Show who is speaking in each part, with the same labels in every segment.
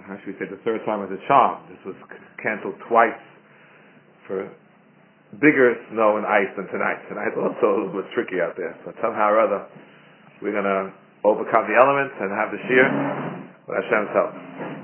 Speaker 1: how should we say, the third time was a charm. This was canceled twice for bigger snow and ice than tonight. Tonight also a little bit tricky out there, but somehow or other we're going to overcome the elements and have the shear with Hashem's help.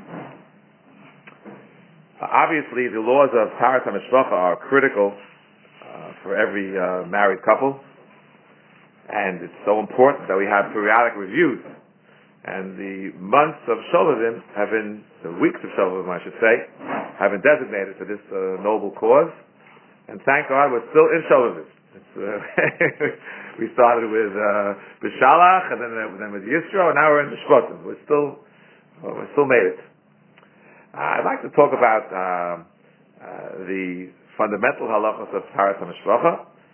Speaker 1: Obviously, the laws of Taharas HaMishpacha are critical for every married couple, and it's so important that we have periodic reviews. And the months of Sholavim have been, the weeks of Sholavim, I should say, have been designated for this noble cause. And thank God we're still in Sholavim. We started with B'Shalach, and then with Yisro, and now we're in the Shvatim. We still made it. I'd like to talk about the fundamental halachos of Taharas HaMishpacha.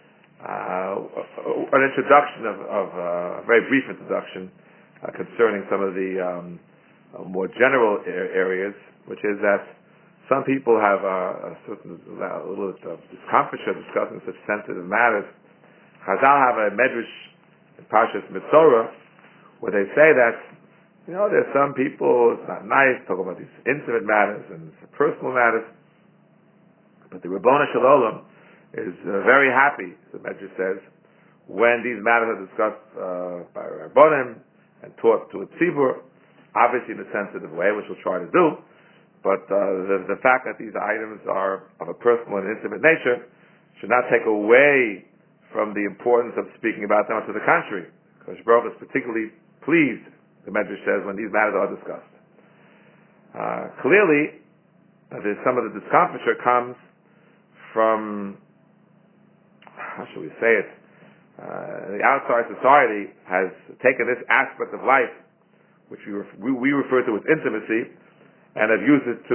Speaker 1: An introduction a very brief introduction concerning some of the more general areas, which is that some people have a little discomfiture discussing such sensitive matters. Chazal have a medrash in Parshas Mitzorah where they say that, there's some people, it's not nice to talk about these intimate matters and personal matters, but the Ribono Shel Olam is very happy, the medrash says, when these matters are discussed by Rabbonim and taught to a tzibur, obviously in a sensitive way, which we'll try to do. But the fact that these items are of a personal and intimate nature should not take away from the importance of speaking about them. To the contrary, because Baruch is particularly pleased, the Medrash says, when these matters are discussed. Clearly, there's some of the discomfiture comes from, how should we say it, the outside society has taken this aspect of life, which we refer to as intimacy, and have used it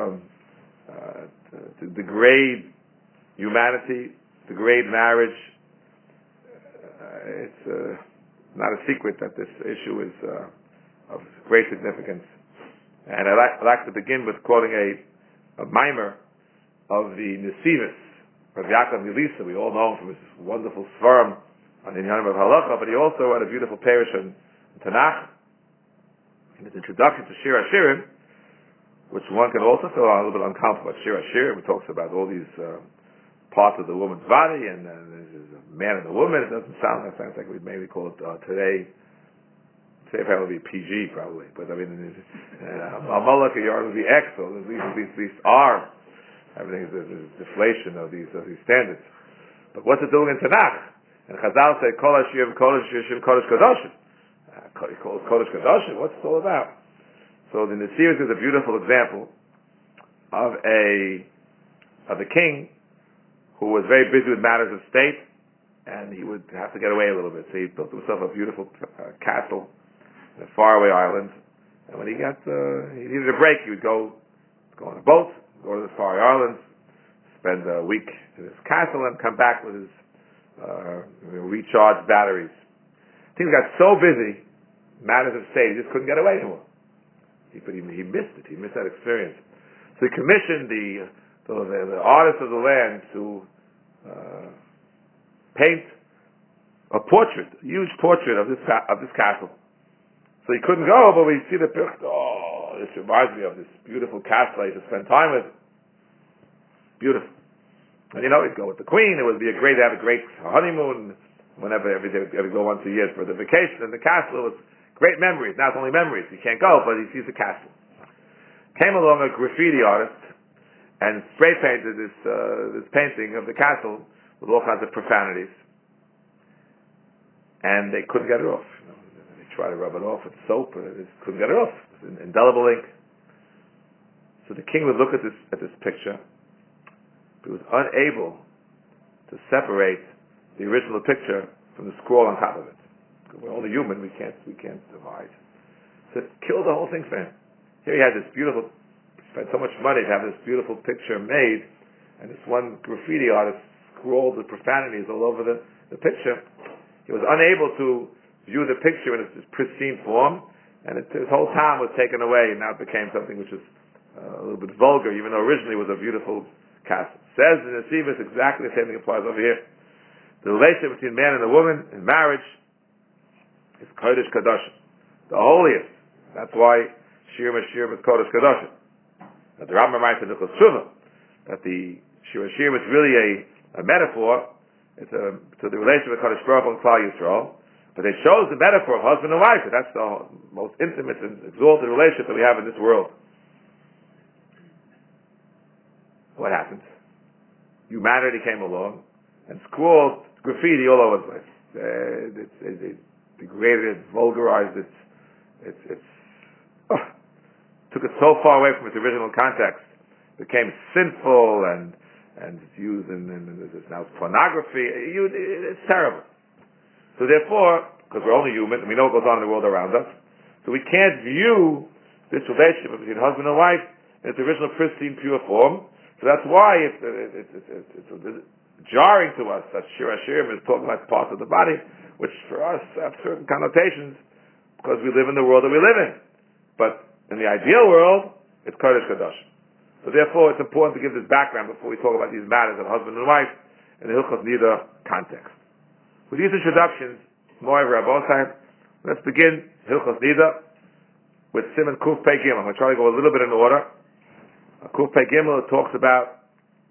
Speaker 1: to degrade humanity, degrade marriage. It's not a secret that this issue is of great significance. And I'd like to begin with quoting a mimer of the Nesivos, of Yaakov Yelisa. We all know him from his wonderful svarim on the Inyanim of Halacha, but he also had a beautiful parish in Tanakh, in his introduction to Shir HaShirim, which one can also feel a little bit uncomfortable about Shir HaShirim. He talks about all these parts of the woman's body, and there's a man and a woman. It doesn't sound like we'd maybe call it today probably PG, probably. But I mean, Amalek Yard would be X, so at least R. Everything is a deflation of these standards. But what's it doing in Tanakh? And Chazal say, Kol HaShirim, Kol HaShirim, Kodesh Kadoshim. He calls Kodesh Kadoshim. What's it all about? So the Nesivos is a beautiful example of the king who was very busy with matters of state, and he would have to get away a little bit. So he built himself a beautiful castle in a faraway island. And when he needed a break, he would go on a boat, go to the faraway islands, spend a week in his castle, and come back with his recharged batteries. Things got so busy, matters of state, he just couldn't get away anymore. But he missed it. He missed that experience. So he commissioned the artists of the land to paint a huge portrait of this castle. So he couldn't go, but we see the picture. Oh, this reminds me of this beautiful castle I used to spend time with. Beautiful. And he'd go with the queen. It would be have a great honeymoon every go once a year for the vacation. And the castle was great memories. Not only memories, he can't go, but he sees the castle. Came along a graffiti artist and spray painted this painting of the castle with all kinds of profanities. And they couldn't get it off. They tried to rub it off with soap, and they just couldn't get it off. It was indelible ink. So the king would look at this picture. He was unable to separate the original picture from the scroll on top of it. We're only human; we can't divide. So it killed the whole thing for him. Here he had this beautiful, spent so much money to have this beautiful picture made, and this one graffiti artist scrawled the profanities all over the picture. He was unable to view the picture in its pristine form, and his whole town was taken away, and now it became something which was a little bit vulgar, even though originally it was a beautiful castle. Says in the Nesivos, exactly the same thing applies over here. The relationship between man and a woman in marriage is Kodesh Kadoshim, the holiest. That's why Shir Mashir with Kodesh Kadoshim. That the Rambam writes in the Chosuvah that the Shir Mashir is really a metaphor. It's to the relationship with Kodesh Baruch Hu and Klal Yisrael. But it shows the metaphor of husband and wife. That's the most intimate and exalted relationship that we have in this world. What happens? Humanity came along and scrawled graffiti all over the place. It degraded it, vulgarized it. Took it so far away from its original context. It became sinful and it's used in now it's pornography. It's terrible. So therefore, because we're only human and we know what goes on in the world around us, so we can't view this relationship between husband and wife in its original pristine, pure form. So that's why it's jarring to us that Shir Hashirim is talking about parts of the body, which for us have certain connotations because we live in the world that we live in. But in the ideal world, it's Kodesh Kadosh. So therefore, it's important to give this background before we talk about these matters of husband and wife in the Hilchos Nida context. With these introductions, Moav Rabbosai, let's begin Hilchos Nida with Siman Kuf Pei Gimel. I'm going to try to go a little bit in order. Kuf Pei Gimel talks about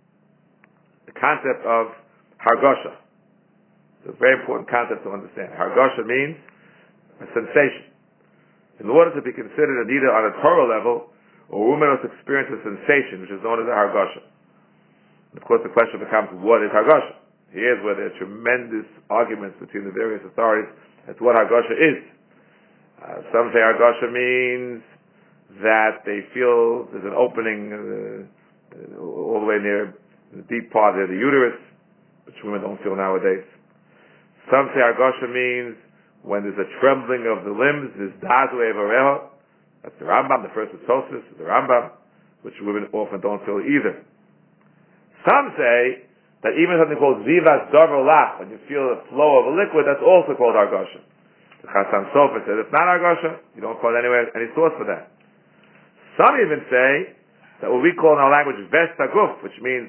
Speaker 1: the concept of Hargosha. It's a very important concept to understand. Hargosha means a sensation. In order to be considered a Nida on a Torah level, a woman must experience a sensation, which is known as a Hargosha. And of course, the question becomes, what is Hargosha? Here's where there are tremendous arguments between the various authorities as to what Hargosha is. Some say Hargosha means that they feel there's an opening all the way near the deep part of the uterus, which women don't feel nowadays. Some say Hargosha means when there's a trembling of the limbs, there's Dazu Evareho. That's the Rambam, the first Tosis, the Rambam, which women often don't feel either. Some say that even something called Zivas Dover Lach, when you feel the flow of a liquid, that's also called Hargosha. The Chasam Sofer says it's not Hargosha, you don't find anywhere any source for that. Some even say that what we call in our language Vesta Guf, which means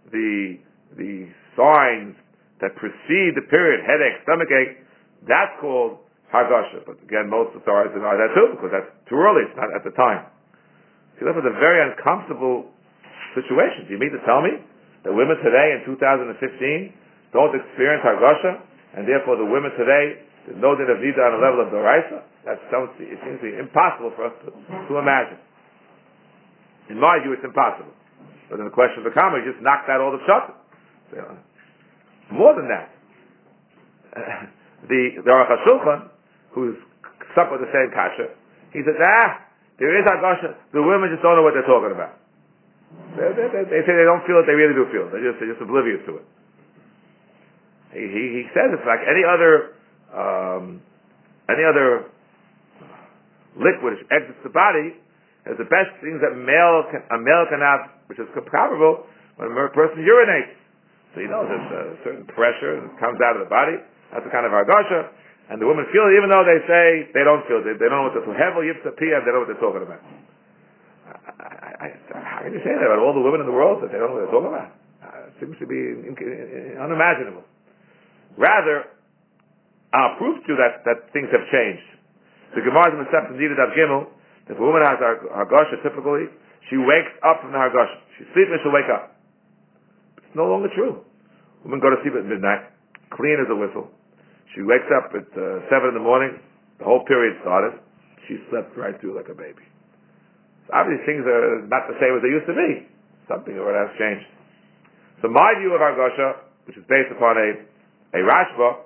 Speaker 1: the signs that precede the period, headache, stomachache, that's called Hargosha. But again, most authorities deny that too, because that's too early, it's not at the time. See, that was a very uncomfortable situation. Do you mean to tell me that women today in 2015 don't experience Hargosha, and therefore the women today, there's no din of Nida on the level of Doraisa? It seems to be impossible for us to imagine. In my view, it's impossible. But then the question becomes, you just knocked out all the pshatim. More than that, the Aruch HaShulchan, who's stuck with the same kasha, he says, there is Hargosha, the women just don't know what they're talking about. They say they don't feel it, they really do feel it. They're just oblivious to it. He says it's like any other liquid which exits the body. Is the best things that a male can have, which is comparable when a person urinates. So you know there's a certain pressure that comes out of the body. That's the kind of Hargosha, and the women feel it, even though they say they don't feel it. They don't know what they're hevel yipsa piyah. They don't know what they're talking about. How can you say that about all the women in the world that they don't know what they're talking about? It seems to be unimaginable. Rather, I'll prove to you that things have changed. The Gemara in Masechta Nida Daf Gimel. If a woman has Hargosha, typically, she wakes up from the Hargosha. She's sleeping, she'll wake up. It's no longer true. Women go to sleep at midnight, clean as a whistle. She wakes up at 7 in the morning, the whole period started. She slept right through like a baby. So obviously things are not the same as they used to be. Something already has changed. So my view of Hargosha, which is based upon a Rashba,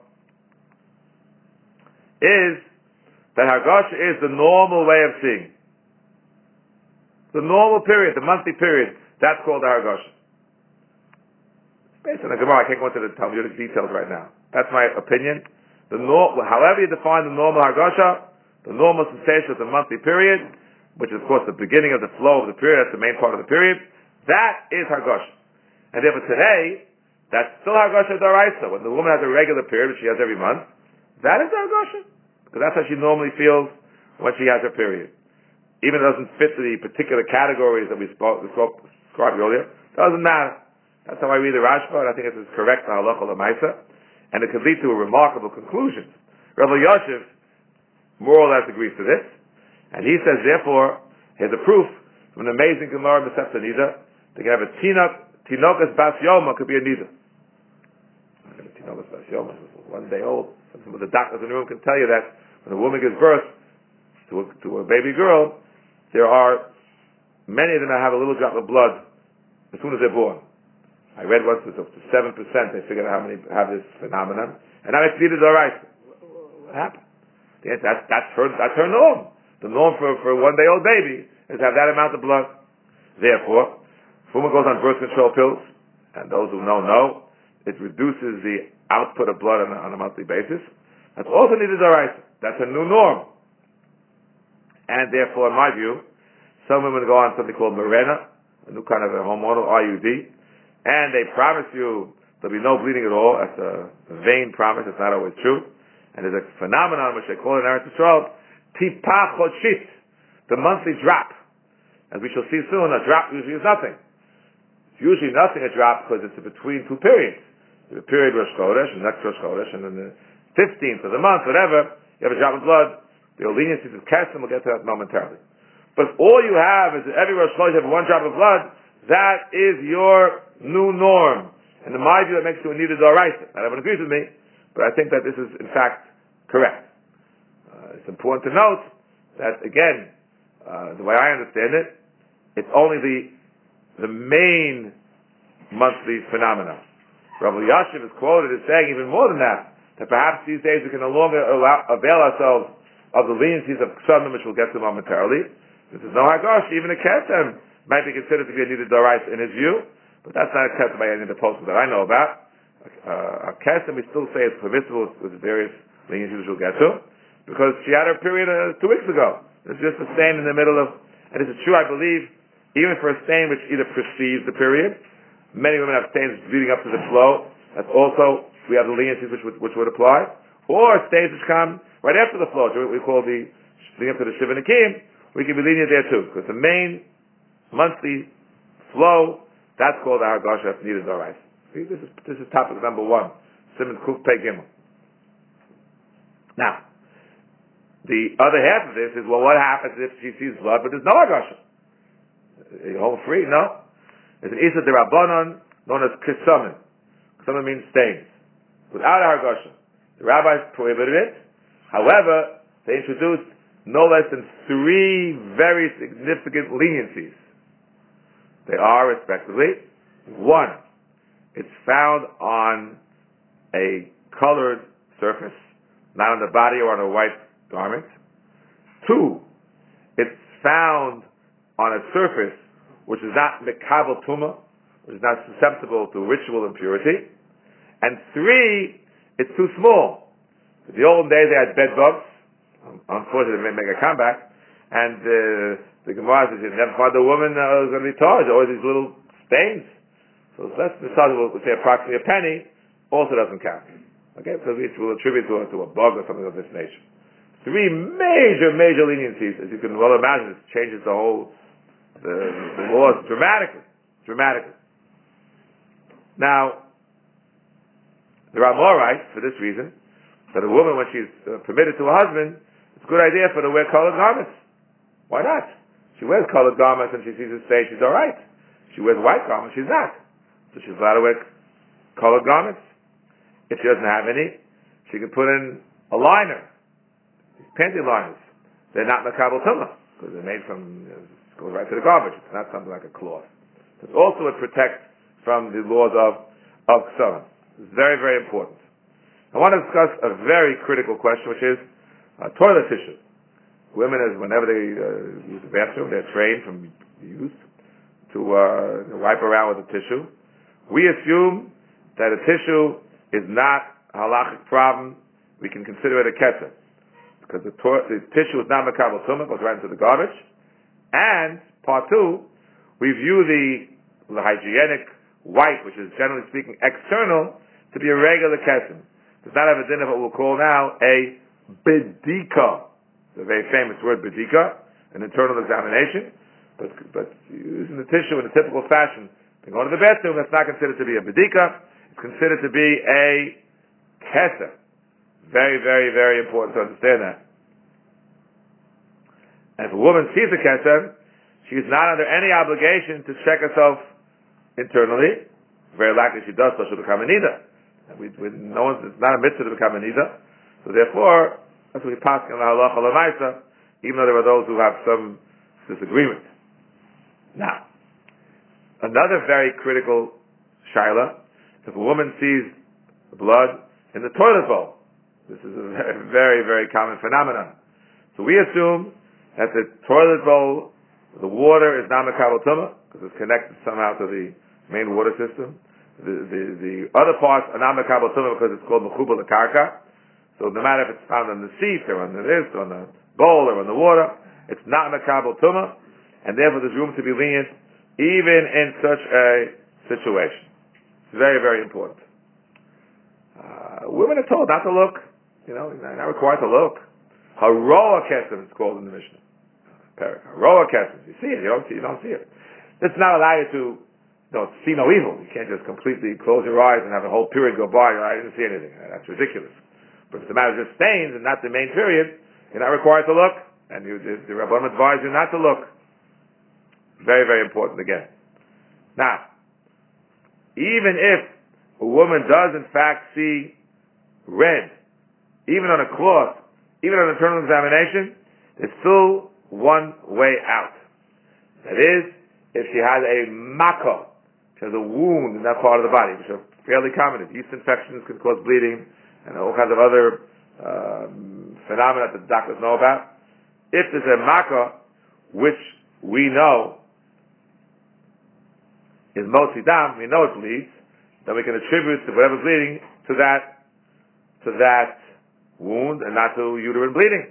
Speaker 1: is that Hargosha is the normal way of seeing. The normal period, the monthly period, that's called the Hargosha. Based on the Gemara, I can't go into the Talmudic details right now. That's my opinion. However you define the normal Hargosha, the normal sensation of the monthly period, which is of course the beginning of the flow of the period, that's the main part of the period, that is Hargosha. And therefore today, that's still Hargosha D'Oraisa. When the woman has a regular period, which she has every month, that is Hargosha. Because that's how she normally feels when she has her period. Even if it doesn't fit the particular categories that we described earlier, doesn't matter. That's how I read the Rashba, and I think it is correct, the halacha l'maisa, and it could lead to a remarkable conclusion. Rabbi Yosef more or less agrees to this, and he says, therefore, Here's a proof from an amazing Gemara in Masechta Nida. They can have a tinokas bas yoma, could be a nida. Tinokas bas yoma, 1 day old. Some of the doctors in the room can tell you that when a woman gives birth to a baby girl, there are many of them that have a little drop of blood as soon as they're born. I read once it's up to 7%. They figured out how many have this phenomenon, and now it's needed all right. What happened? That's her norm. The norm for a 1 day old baby is to have that amount of blood. Therefore, if a woman goes on birth control pills, and those who know, it reduces the output of blood on a monthly basis. That's also needed all right. That's a new norm. And therefore, in my view, some women go on something called Mirena, a new kind of a hormonal IUD, and they promise you there'll be no bleeding at all. That's a vain promise. It's not always true. And there's a phenomenon which they call in Eretz Yisrael, tipah chodshit, the monthly drop. As we shall see soon, a drop usually is nothing. It's usually nothing, a drop, because it's between two periods. The period Rosh Chodesh, and next Rosh Chodesh, and then the 15th of the month, whatever, you have a drop of blood. The leniencies of Kesem, we'll get to that momentarily. But if all you have is that every Rosh Chodesh you have 1 drop of blood, that is your new norm. And in my view, that makes you a needed d'oraisa. Not everyone agrees with me, but I think that this is, in fact, correct. It's important to note that, again, the way I understand it, it's only the main monthly phenomenon. Rabbi Yashiv is quoted as saying even more than that perhaps these days we can no longer avail ourselves of the leniencies of Ksubim, which we'll get to momentarily. This is no Hagash, even a Kesem might be considered to be a needed d'oraisa in his view, but that's not accepted by any of the postscripts that I know about. A Kesem we still say is permissible with various leniencies which we'll get to, because she had her period 2 weeks ago. It's just a stain in the middle of, and this is true, I believe, even for a stain which either precedes the period. Many women have stains leading up to the flow. That's also, we have the leniencies which would apply. Or stains which come right after the flow, which we call the leading up to the Shiva Nikim. We can be lenient there too, because the main monthly flow, that's called the Hargasha, that's needed d'oraisa. See, this is topic number 1. Siman Kuf Pei Gimel. Now, the other half of this is, well, what happens if she sees blood but there's no Hargasha? Are you home free? No. There's an Isa de Rabbanon known as Kisumim. Kisumim means stains. Without a Hargasha. The rabbis prohibited it. However, they introduced no less than 3 very significant leniencies. They are, respectively, 1, it's found on a colored surface, not on the body or on a white garment. 2, it's found on a surface which is not mekabel tuma, which is not susceptible to ritual impurity. And 3, it's too small. In the olden days they had bed bugs. Unfortunately, they make a comeback. And the Gemara says, you never find a woman who's going to be charged. Always these little stains. So less besides, we'll say approximately a penny, also doesn't count. Okay, so we'll attribute to a bug or something of this nature. 3 major leniencies, as you can well imagine. It changes the whole the laws dramatically. Now, the Ramah writes, for this reason, that a woman, when she's permitted to a husband, it's a good idea for her to wear colored garments. Why not? She wears colored garments and she sees his face, she's alright. She wears white garments, she's not. So she's allowed to wear colored garments. If she doesn't have any, she can put in a liner. These panty liners. They're not makabel tumah, because they're made from, it goes right to the garbage. It's not something like a cloth. It's also it protects from the laws of Ksubim. It's very, very important. I want to discuss a very critical question, which is toilet tissue. Women, whenever they use the bathroom, they're trained from use to wipe around with the tissue. We assume that a tissue is not a halachic problem. We can consider it a ketzer, because the tissue is not makabel tumah, goes right into the garbage. And part 2, we view the hygienic wipe, which is generally speaking external, to be a regular kesem. Does not have a din of what we'll call now a bedika. It's a very famous word, bedika, an internal examination. But using the tissue in a typical fashion to go to the bathroom, that's not considered to be a bedika. It's considered to be a keser. Very, very, very important to understand that. And if a woman sees a keser, She is not under any obligation to check herself internally. Very likely she does, so she'll become a nida. It's not a mitzvah to become a nida. So therefore, that's what we pass in the halacha l'maisa, even though there are those who have some disagreement. Now, another very critical shaila, if a woman sees blood in the toilet bowl, this is a very, very common phenomenon. So we assume that the toilet bowl, the water is not mekabel tumah, because it's connected somehow to the main water system. The other parts are not mekabel tumah because it's called mechubel karka. So no matter if it's found on the seat or on this or on the bowl or on the water, it's not mekabel tumah, and therefore there's room to be lenient even in such a situation. It's very, very important. Women are told not to look. Not required to look. Haroa kesem, it's called in the Mishnah. Haroa kesem. You see it. You don't see it. It's not allow you to see no evil. You can't just completely close your eyes and have a whole period go by. I didn't see anything. That's ridiculous. But if the matter is just stains and not the main period, you're not required to look. And the Rabbanim advise you not to look. Very, very important again. Now, even if a woman does in fact see red, even on a cloth, even on internal examination, there's still one way out. That is, if she has a mako, she has a wound in that part of the body, which are fairly common. Yeast infections can cause bleeding, and all kinds of other phenomena that the doctors know about. If there's a mako, which we know is motzi dam, we know it bleeds, then we can attribute whatever's bleeding to that wound and not to uterine bleeding.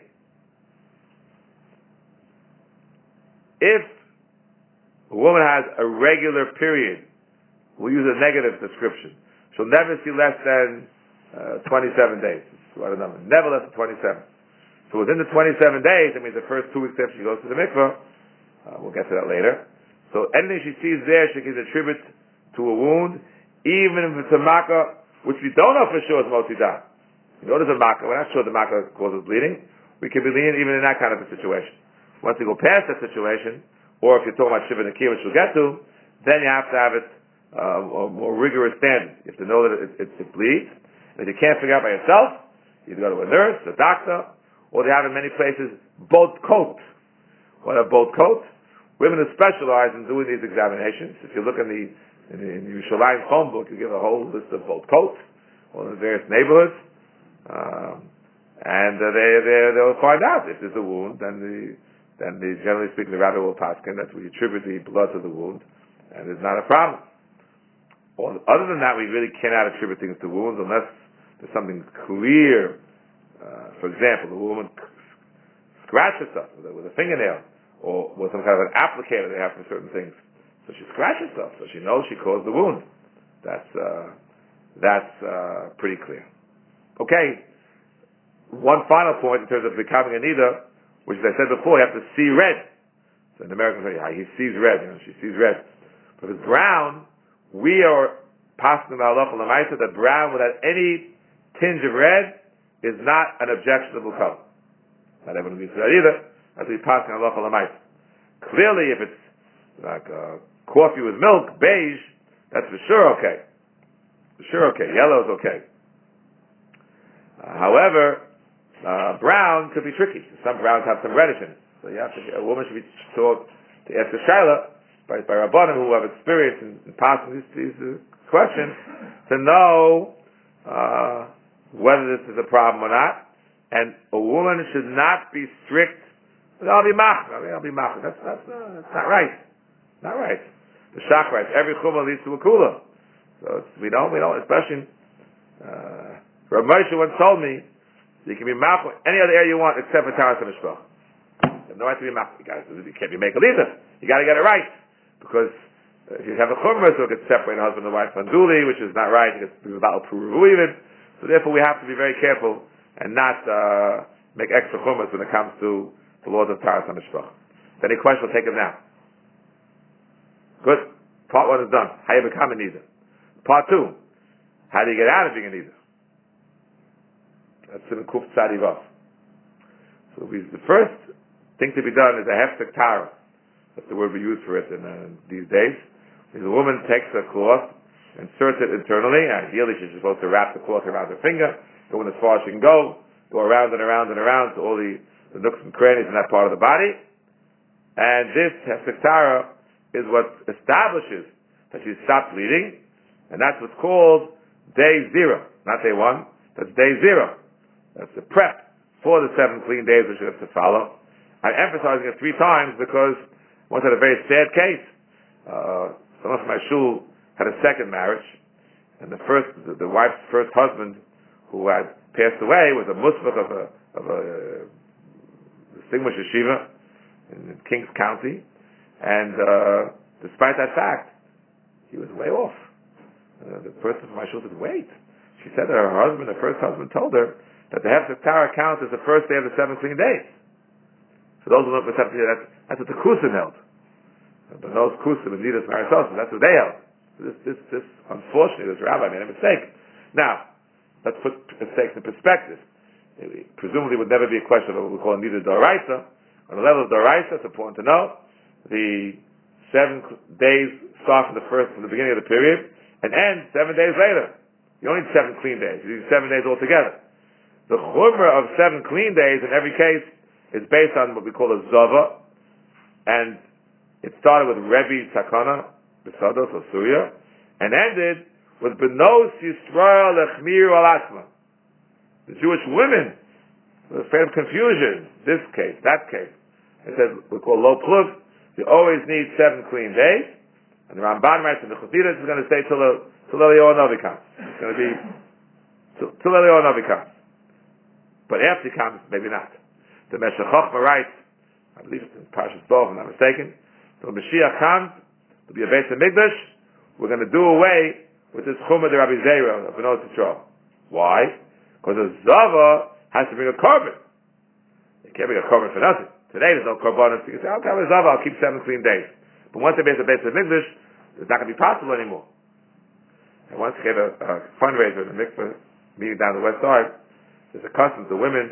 Speaker 1: If a woman has a regular period, we'll use a negative description. She'll never see less than 27 days. That's what I number. Never less than 27. So within the 27 days, that means the first 2 weeks after she goes to the mikveh, we'll get to that later. So anything she sees there, she can attribute to a wound, even if it's a makkah, which we don't know for sure is motzi dam. We know there's a makkah, we're not sure the makkah causes bleeding. We can be lenient even in that kind of a situation. Once you go past that situation, or if you're talking about shiva nikir, which we'll get to, then you have to have it a more rigorous standard. You have to know that it bleeds. And if you can't figure out by yourself, you go to a nurse, a doctor, or they have in many places both coats. What are both coats? Women who specialize in doing these examinations. If you look in the Yerushalayim phone book, you give a whole list of both coats, all the various neighborhoods, and they'll find out if there's a wound. Then generally speaking, the rabbi will paskin that we attribute the blood to the wound, and it's not a problem. Other than that, we really cannot attribute things to wounds unless there's something clear. For example, the woman scratches herself with a fingernail, or with some kind of an applicator they have for certain things. So she scratches herself, so she knows she caused the wound. That's pretty clear. Okay, one final point in terms of becoming a nida, which as I said before, you have to see red. So in American say, he sees red, she sees red. But if it's brown, we are passing the halacha l'maisa that brown without any tinge of red is not an objectionable color. Not everyone agrees to that either. As we pass in halacha l'maisa. Clearly, if it's like coffee with milk, beige, that's for sure okay. For sure okay. Yellow is okay. However, brown could be tricky. Some browns have some reddish in it. So a woman should be taught to ask a shaila by rabbanim who have experience in passing these questions to know whether this is a problem or not. And a woman should not be strict. I'll be machmer. That's not right. Not right. The Shach writes, every chumah leads to a kula. So we don't, especially, Rav Moshe once told me, you can be machmer any other area you want except for Taras HaMishpach. You have no right to be machmer. You can't be makel either. You gotta get it right. Because if you have a chumrah, so it could separate a husband and wife from duli, which is not right, it gets about pruvu even. So therefore we have to be very careful and not make extra chumras when it comes to the laws of Taras HaMishpach. If any question, we'll take them now. Good. Part 1 is done. How you become a nida. Part 2. How do you get out of being a nida? That's in the Kuf Tzadi Vav. So the first thing to be done is a hefsek tara. That's the word we use for it in these days. If a woman takes a cloth, inserts it internally, ideally she's supposed to wrap the cloth around her finger, go in as far as she can go around and around and around to all the nooks and crannies in that part of the body. And this Hefsek is what establishes that she stopped bleeding, and that's what's called day 0, not day 1. That's day 0. That's the prep for the 7 clean days which she has to follow. I'm emphasizing it 3 times because once I had a very sad case. Someone from my shul had a second marriage, and the wife's first husband, who had passed away, was a musbach of a distinguished yeshiva in Kings County, and despite that fact, he was way off. The person from my shul said, "Wait." She said that her first husband, told her that the Hefsek Tara counts as the first day of the 7 clean days. For those who don't know, that's what the Kusim held. But those Kusim and Nidas Marisos, that's what they held. This unfortunately, this rabbi made a mistake. Now, let's put mistakes in perspective. It presumably would never be a question of what we call Nida Doraisa. On the level of Doraisa, it's important to know the 7 days start from the beginning of the period and end 7 days later. You don't need 7 clean days. You need 7 days altogether. The chumrah of 7 clean days in every case is based on what we call a zava, and it started with Rebbe Takana, Besados or Surya, and ended with Benos Yisrael Lechmir Al-Asma. The Jewish women were afraid of confusion. This case, that case. It says, we call low plug. You always need 7 clean days. And the Ramban writes in the Chassidus is going to say till Eliyahu Novi comes. It's going to be till Eliyahu Novi comes. But after he comes, maybe not. The Meshech Chochmah writes, I believe it's in Parshas Bo, if I'm not mistaken, till Mashiach comes, there'll be a Beis HaMikdash, we're going to do away with this Chumah de Rabbi Zera of Benos Yisrael. Why? Because a Zava has to bring a carbon. They can't bring a carbon for nothing. Today there's no carbon. You can say, I'll have a Zava, I'll keep 7 clean days. But once they base a Beis HaMikdash, it's not going to be possible anymore. I once gave a fundraiser in the mikveh meeting down the west side. There's a custom to women.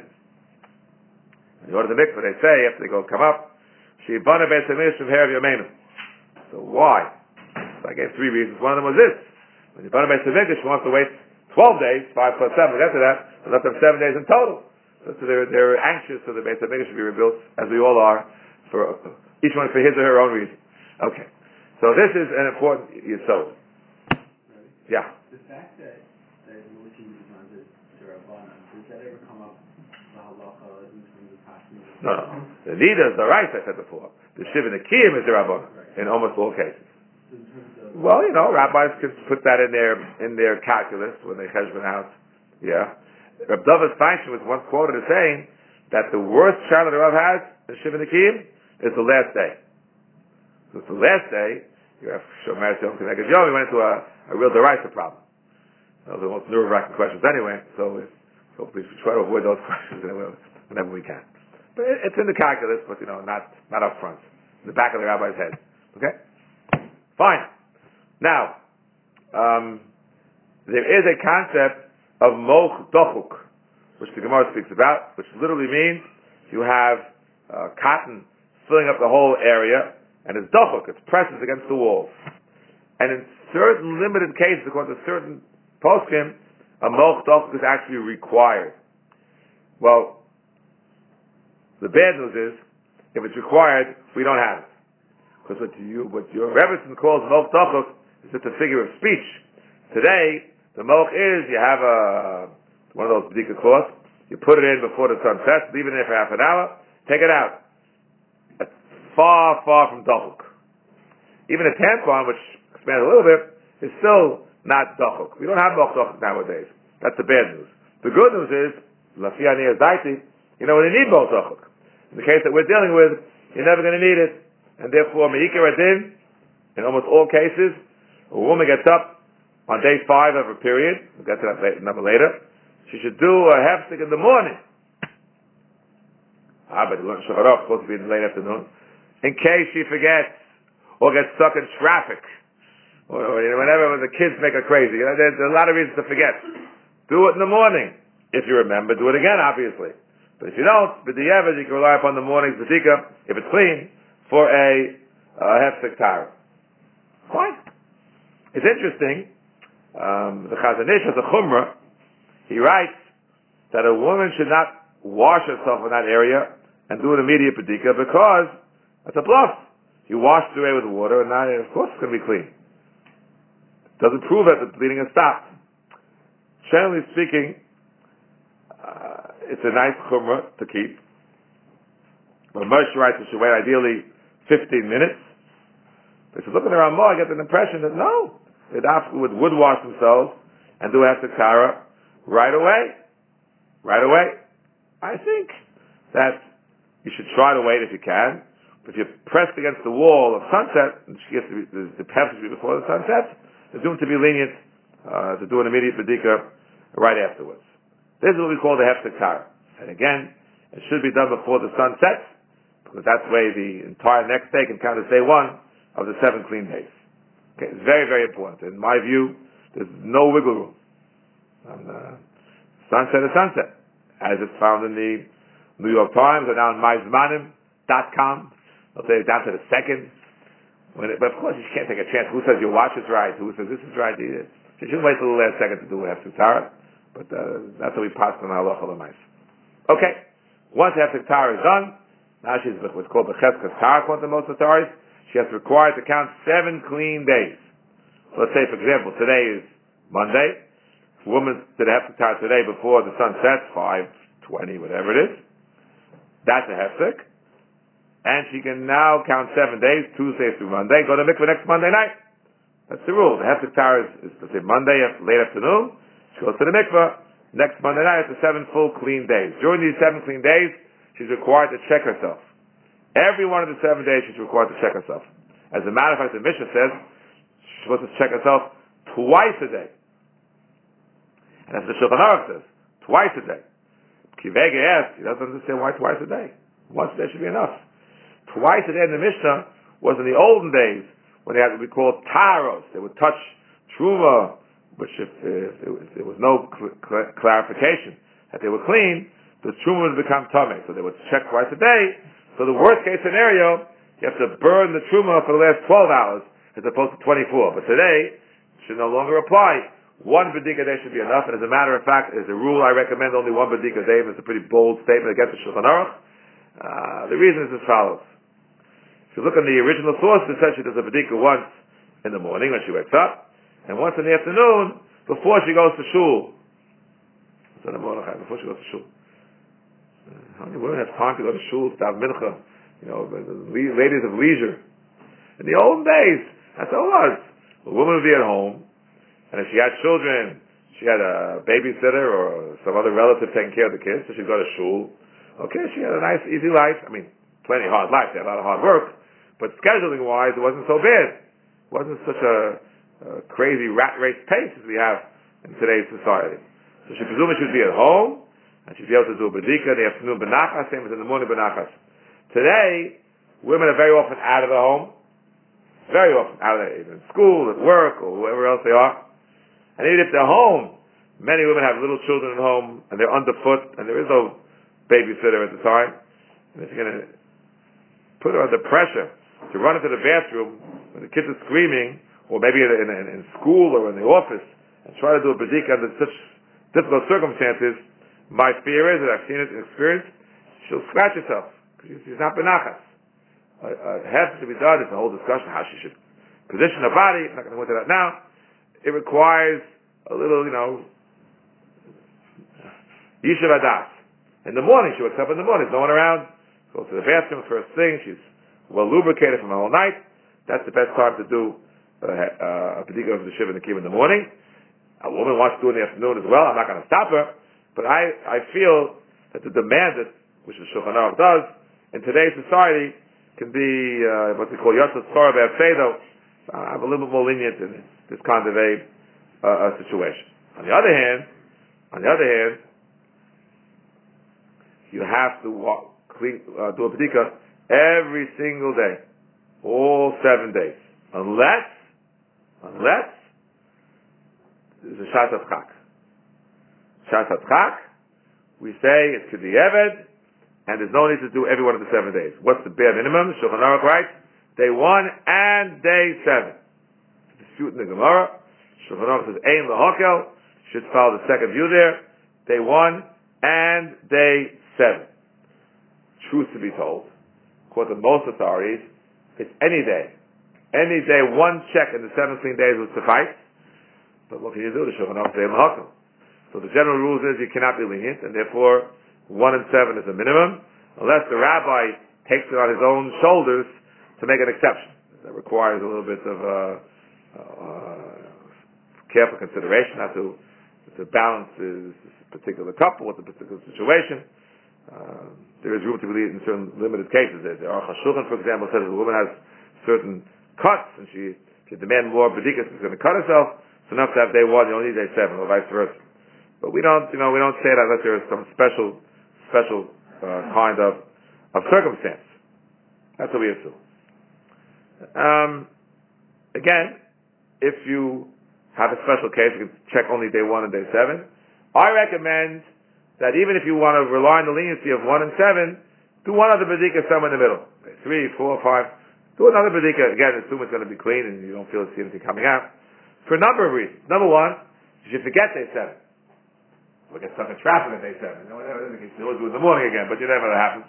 Speaker 1: When you go to the mikveh, they say, after they come up, she bana Beis HaMikdash from hair of Yomeinu. So why? So I gave 3 reasons. One of them was this. When you bana Beis HaMikdash, she wants to wait 12 days, 5 plus 7, we'll get to that, and let them 7 days in total. So they're anxious for the Beis HaMikdash to be rebuilt, as we all are, for each one for his or her own reason. Okay. So this is an important yesod. Yeah.
Speaker 2: The fact that Moshe was under Rabbanan, does that ever come up the halacha in terms of passing?
Speaker 1: No. The leader is the right, I said before. The Shiva Nekiyim is the Rabbanan, in almost all cases. Well, rabbis can put that in their calculus when they cheshbon out. Yeah. Reb David Feinstein was once quoted as saying that the worst child that the Rav has in Shiva Nekiyim is the last day. So it's the last day, you have Shomer Yom Keneged Yom, we went into a real derisa problem. Those are the most nerve-wracking questions anyway, so we should try to avoid those questions whenever we can. But it's in the calculus, but not up front. In the back of the rabbi's head. Okay? Fine. Now, there is a concept of moch dochuk, which the Gemara speaks about, which literally means you have cotton filling up the whole area, and it's dochuk, it's presses against the walls. And in certain limited cases, according to certain poskim, a moch dochuk is actually required. Well, the bad news is, if it's required, we don't have it. Because what your Rebbetzin calls moch dochuk is just a figure of speech. Today, the moch is, you have one of those b'dika cloths, you put it in before the sun sets, leave it in there for half an hour, take it out. It's far, far from dochuk. Even a tampon, which expands a little bit, is still not dochuk. We don't have moch dochuk nowadays. That's the bad news. The good news is, lafi aniyas daiti, when you need moch dochuk. In the case that we're dealing with, you're never going to need it. And therefore, me'ikar adin, in almost all cases, a woman gets up on day 5 of her period, we'll get to that number later, she should do a hefsek in the morning. But the lunch shacharach supposed to be in the late afternoon. In case she forgets, or gets stuck in traffic, or whenever the kids make her crazy. There's a lot of reasons to forget. Do it in the morning. If you remember, do it again, obviously. But if you don't, with the Yevid, you can rely upon the morning's B'dika, if it's clean, for a hefsek tara. Fine. It's interesting. The Chazon Ish has a chumrah. He writes that a woman should not wash herself in that area and do an immediate bedika because that's a bluff. You wash it away with water and now, of course, it's going to be clean. Doesn't prove that the bleeding has stopped. Generally speaking, it's a nice chumrah to keep. But Moshe writes we should wait ideally 15 minutes. But if you look at the Ramah, I get the impression that no, they'd would wash themselves and do hefsek tara right away. Right away. I think that you should try to wait if you can. But if you're pressed against the wall of sunset, and the hefsek should be before the sunset, it's doomed to be lenient to do an immediate bedika right afterwards. This is what we call the hefsek tara. And again, it should be done before the sun sets, because that's the way the entire next day can count as day one of the 7 clean days. Okay, it's very, very important. In my view, there's no wiggle room. Sunset is sunset, as it's found in the New York Times or now in myzmanim.com. They'll say down to the second. But of course, you can't take a chance. Who says your watch is right? Who says this is right? You shouldn't wait till the last second to do a hefsek tara. But that's what we pass on halacha l'mais. Okay, once hefsek tara is done, now she's what's called becheskas tara, according to most authorities. She has required to count 7 clean days. So let's say, for example, today is Monday. If a woman did a hefsek tara today before the sun sets, 5:20, whatever it is, that's a hefsek. And she can now count 7 days, Tuesday through Monday, go to mikveh next Monday night. That's the rule. The hefsek tara is let's say Monday late afternoon. She goes to the mikveh next Monday night after 7 full clean days. During these 7 clean days, she's required to check herself. Every one of the 7 days she's required to check herself. As a matter of fact, the Mishnah says she's supposed to check herself twice a day. And that's what the Shulchan Aruch says. Twice a day. Kivege asks, he doesn't understand why twice a day. Once a day should be enough. Twice a day in the Mishnah was in the olden days when they had what we call taros. They would touch truma, which if there was no clarification that they were clean, the truma would become tameh. So they would check twice a day. So the worst case scenario, you have to burn the truma for the last 12 hours as opposed to 24. But today, it should no longer apply. 1 bedika day should be enough. And as a matter of fact, as a rule, I recommend only 1 bedika day. It's a pretty bold statement against the Shulchan Aruch. The reason is as follows. If you look on the original source, it says she does a bedika once in the morning when she wakes up, and once in the afternoon before she goes to shul. Before she goes to shul. How many women have time to go to shul, to have mincha? Ladies of leisure. In the olden days, that's how it was. A woman would be at home, and if she had children, she had a babysitter or some other relative taking care of the kids, so she'd go to shul. Okay, she had a nice, easy life. I mean, plenty hard life. She had a lot of hard work. But scheduling-wise, it wasn't so bad. It wasn't such a crazy rat race pace as we have in today's society. So she presumably should be at home, and she'd be able to do a bedika in the afternoon benachas, same as in the morning benachas. Today, women are very often out of the home. Very often out of either in school, at work, or wherever else they are. And even if they're home, many women have little children at home, and they're underfoot, and there is no babysitter at the time. And if you're going to put her under pressure to run into the bathroom when the kids are screaming, or maybe in school or in the office, and try to do a bedika under such difficult circumstances, my fear is, that I've seen it in experience, she'll scratch herself, because she's not benachas. Has to be done. It's a whole discussion how she should position her body. I'm not going to go into that now. It requires a little, yishuv hadas. In the morning, she wakes up in the morning, there's no one around, goes to the bathroom first thing, she's well lubricated from the whole night. That's the best time to do a bedika of the shiva and the kiyum in the morning. A woman wants to do it in the afternoon as well. I'm not going to stop her, but I feel that the demand that, which the Shulchan Aruch does, in today's society, can be what we call yosef tzara be'afsedo. I'm a little bit more lenient in this kind of a situation. On the other hand, you have to do a bedika every single day, all 7 days, unless there's a Shas Chak. Shas Chak, we say it's K'di Eved, and there's no need to do every one of the 7 days. What's the bare minimum? Shulchan Aruch writes day 1 and day 7. Dispute in the Gemara. Shulchan Aruch says Ein Lahakel, should follow the second view there. Day 1 and day 7. Truth to be told, according to most authorities, it's any day. Any day, 1 check in the 7 clean days would suffice. But what can you do? The Shulchan Aruch says Ein Lahakel. So the general rule is you cannot be lenient, and therefore 1 and 7 is a minimum, unless the rabbi takes it on his own shoulders to make an exception. That requires a little bit of careful consideration, not to balance this particular couple with a particular situation. There is room to be lenient in certain limited cases. The Aruch HaShulchan, for example, says if a woman has certain cuts and she demand more bedikas, she's going to cut herself. It's enough to have day 1, you only need day 7, or vice versa. But we don't say that unless there is some special kind of circumstance. That's what we assume. Again, if you have a special case, you can check only day 1 and day 7. I recommend that even if you want to rely on the leniency of 1 and 7, do one other bedika somewhere in the middle. Day 3, 4, 5. Do another bedika. Again, assume it's going to be clean and you don't feel see anything coming out. For a number of reasons. Number 1, you should forget day 7. We'll get stuck in traffic on day 7. You always do it in the morning again, but you never know what happens.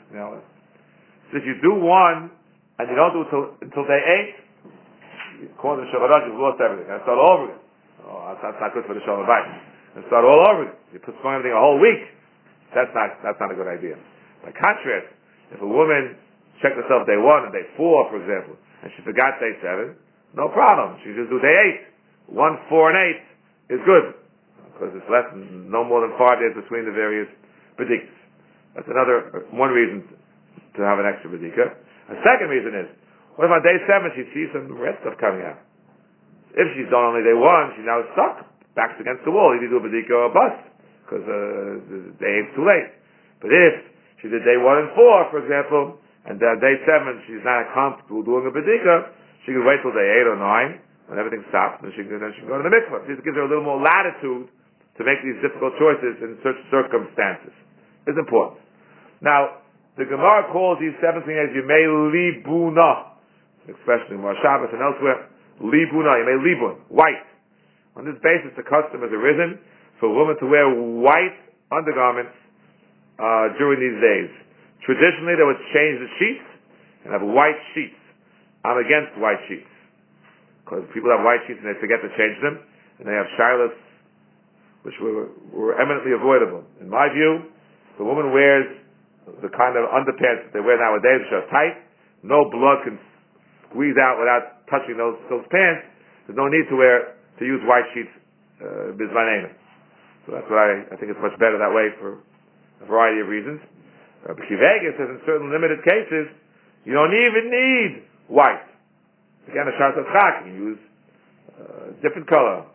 Speaker 1: So if you do 1 and you don't do it until day 8, according to Shulchan Aruch, you've lost everything. And start all over again. Oh, that's not good for the Shalom Bayit. And start all over again. You postpone everything a whole week. That's not a good idea. By contrast, if a woman checked herself day 1 and day 4, for example, and she forgot day 7, no problem. She just do day 8. 1, 4, and 8 is good. Because it's no more than 5 days between the various bedikas. That's one reason to have an extra bedika. A second reason is, what if on day 7 she sees some red stuff coming out? If she's done only day 1, she's now stuck, backs against the wall. Either do a bedika or bust, because day 8's too late. But if she did day 1 and 4, for example, and day 7 she's not comfortable doing a bedika, she can wait till day 8 or 9, when everything stops, and she can go to the mikvah. This gives her a little more latitude to make these difficult choices in such circumstances. It's important. Now, the Gemara calls these 17 days Yemei Libuna, especially in Mar Shabbos and elsewhere. Libuna, Yemei Libun, white. On this basis, the custom has arisen for a woman to wear white undergarments during these days. Traditionally, they would change the sheets and have white sheets. I'm against white sheets, because people have white sheets and they forget to change them, and they have shilas which were eminently avoidable. In my view, if a woman wears the kind of underpants that they wear nowadays, which are tight, no blood can squeeze out without touching those pants. There's no need to use white sheets, bizmanena. So that's why I think it's much better that way for a variety of reasons. Rabbi Kivega says in certain limited cases, you don't even need white. Again, a shart of chak, you use different color.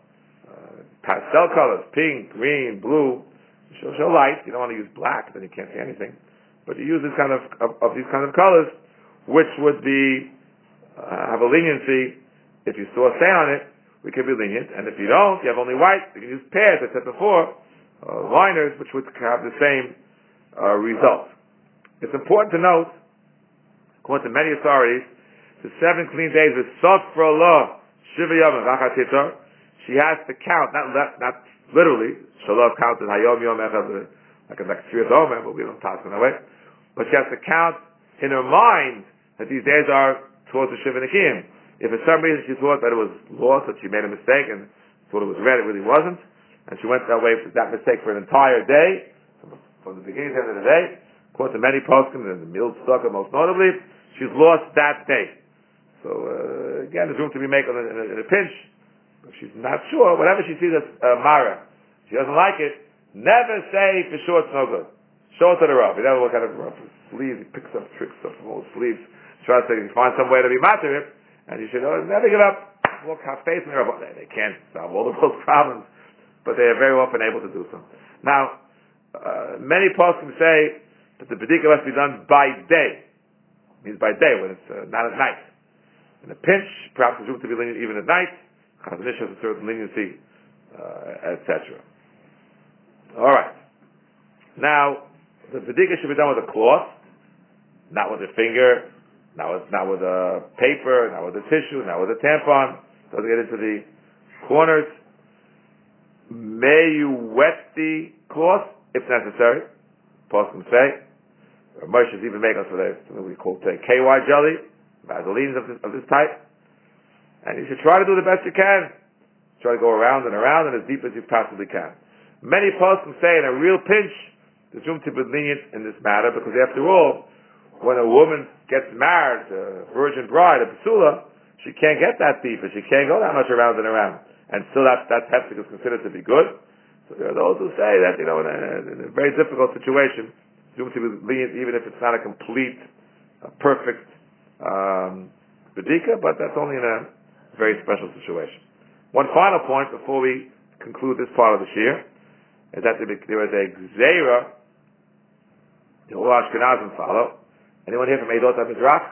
Speaker 1: Pastel colors, pink, green, blue, show light. You don't want to use black, then you can't see anything. But you use this kind of these kind of colors, which would be have a leniency. If you saw a stain on it, we can be lenient. And if you don't, you have only white. You can use pairs, I said before, liners, which would have the same result. It's important to note, according to many authorities, the 7 clean days is Sofra Allah, Shiva Yom Vachatitar. She has to count, not literally. Shalom counted Hayom Yom Echad, like a Sfirot Omer, but we don't talk in that way. But she has to count in her mind that these days are towards the Shiva Nikim. If for some reason she thought that it was lost, that she made a mistake and thought it was red, it really wasn't, and she went that way, that mistake for an entire day, from the beginning to the end of the day, according to many poskim, and the Mild Stucker most notably, she's lost that day. So again, there's room to be made in a pinch. If she's not sure, whatever she sees as Mara, she doesn't like it, never say for sure it's no good. Show it to the Rav. You never look at it rough sleeves, he picks up tricks up from old sleeves, tries to find some way to be matter it, and you should never give up. Look, have faith in the Rav. They can't solve all the world's problems, but they are very often able to do so. Now, many poskim say that the bedika must be done by day. It means by day, when it's not at night. In a pinch, perhaps there's room to be lenient even at night. Chazon Ish has a certain leniency, etc. All right. Now, the bedika should be done with a cloth, not with a finger, not with a paper, not with a tissue, not with a tampon. Doesn't get into the corners. May you wet the cloth if necessary. Poskim say. Moshe's even make us what we call today KY jelly, Vaselines of this type. And you should try to do the best you can. Try to go around and around and as deep as you possibly can. Many poskim say in a real pinch, there's room to be lenient in this matter because after all, when a woman gets married, a virgin bride, a basula, she can't get that deep and she can't go that much around and around. And still that hefsek is considered to be good. So there are those who say that, in a very difficult situation, to be lenient even if it's not a complete, perfect bedika, but that's only in a very special situation. One final point before we conclude this part of the shir is that there is a gzeira the whole Ashkenazim follow. Anyone here from Eidot HaMizrach?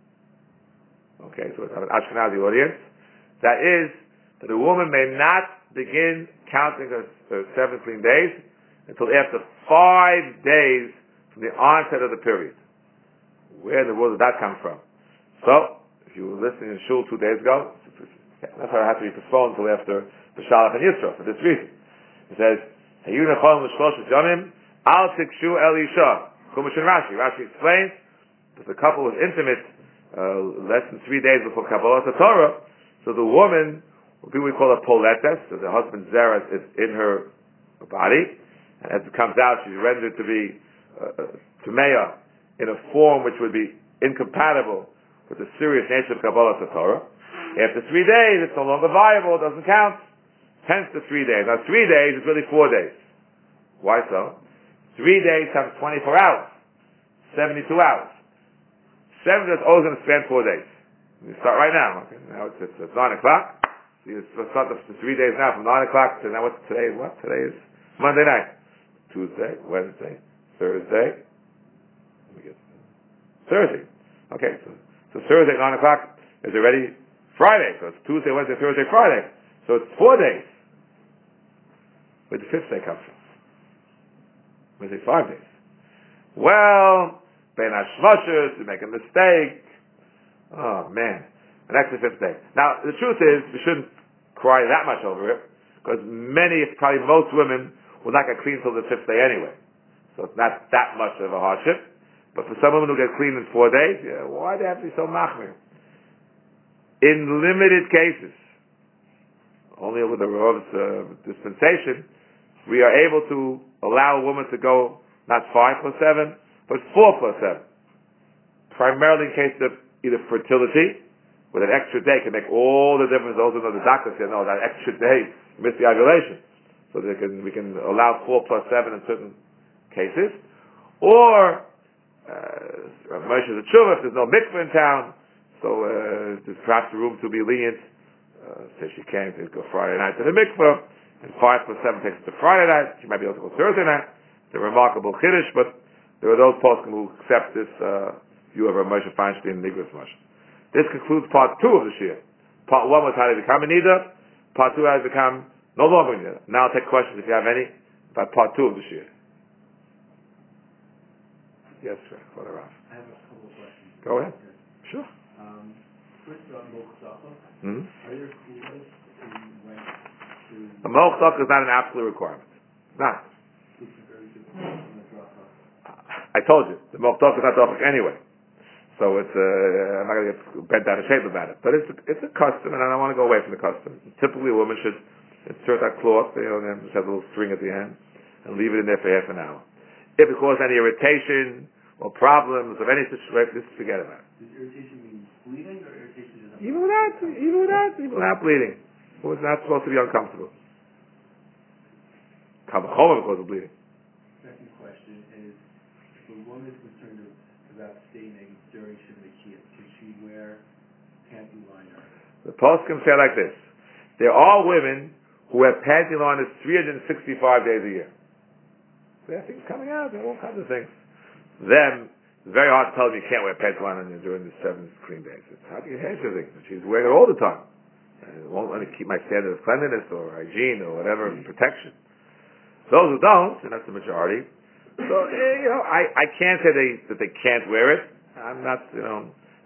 Speaker 1: Okay, so it's an Ashkenazi audience. That is that a woman may not begin counting her 7 clean days until after 5 days from the onset of the period. Where in the world did that come from? So, if you were listening in Shul 2 days ago, that's why I had to be postponed until after B'Shalach and Yisro, for this reason. It says, Hayu nechol l'shlosh yomim, al tikshu el isha. Chumash and Rashi. Rashi explains that the couple was intimate less than 3 days before Kabbalah Torah, so the woman, what we call a poletes, so the husband's zera is in her body, and as it comes out, she's rendered to be Tumeya in a form which would be incompatible with the serious nature of Kabbalah Torah. After 3 days, it's no longer viable, it doesn't count. Hence the 3 days. Now 3 days is really 4 days. Why so? 3 days times 24 hours. 72 hours. 7 days always going to span 4 days. You start right now. Okay? Now it's 9 o'clock. So you start the 3 days now from 9 o'clock to now today is what? Today is Monday night. Tuesday, Wednesday, Thursday. Thursday. Okay, so Thursday, 9 o'clock is already Friday. So it's Tuesday, Wednesday, Thursday, Friday. So it's 4 days. Where did the 5th day come from? Where did 5 days? Well, Ben Hashmashers, to make a mistake. Oh man. And that's the 5th day. Now, the truth is, we shouldn't cry that much over it, because probably most women will not get clean till the 5th day anyway. So it's not that much of a hardship. But for some women who get clean in 4 days, why do they have to be so machmir? In limited cases, only with the Rav's dispensation, we are able to allow a woman to go not 5 plus 7, but 4 plus 7. Primarily in case of either fertility, with an extra day can make all the difference. Those who know the doctor said, no, that extra day, you miss the ovulation. So we can allow 4 plus 7 in certain cases. Or, Rav Moshe the Tshuva, if there's no mikveh in town, so there's perhaps room to be lenient. Say she can't go Friday night to the mikveh, and 5 plus 7 takes it to Friday night. She might be able to go Thursday night. It's a remarkable chiddush, but there are those poskim who accept this view of Rav Moshe Feinstein and Nigras Moshe. This concludes part 2 of the shir. Part 1 was how to become a nida. Part 2 how to become no longer a nida. Now I'll take questions if you have any about part 2 of the shir. Yes, sir. Father Rav.
Speaker 2: I have a couple of questions.
Speaker 1: Go ahead.
Speaker 2: Okay.
Speaker 1: Sure.
Speaker 2: First on Mochzaka.
Speaker 1: Mm-hmm.
Speaker 2: Are there kulas who went to...
Speaker 1: A mochzak is not an absolute requirement. Not. I told you, the mochzak is not dafek anyway. So it's I'm not going to get bent out of shape about it. But it's a custom, and I don't want to go away from the custom. Typically, a woman should insert that cloth, and just have a little string at the end, and leave it in there for half an hour. If it causes any irritation or problems of any situation, just forget about it.
Speaker 2: Does irritation mean bleeding, or irritation is...
Speaker 1: Even without bleeding. It was not supposed to be uncomfortable. Kavachoma because of bleeding.
Speaker 2: Second question is, if a woman is concerned about staining during Sheminikia, can she wear panty liner?
Speaker 1: The poskim say like this: there are women who have panty liners 365 days a year. There are things coming out, there are all kinds of things. Them, it's very hard to tell them you can't wear panty liner during the 7 clean days. It's how do you hedge things? She's wearing it all the time. And it won't let me keep my standard of cleanliness or hygiene or whatever, protection. Those who don't, and that's the majority, so, I can't say that they can't wear it. I'm not,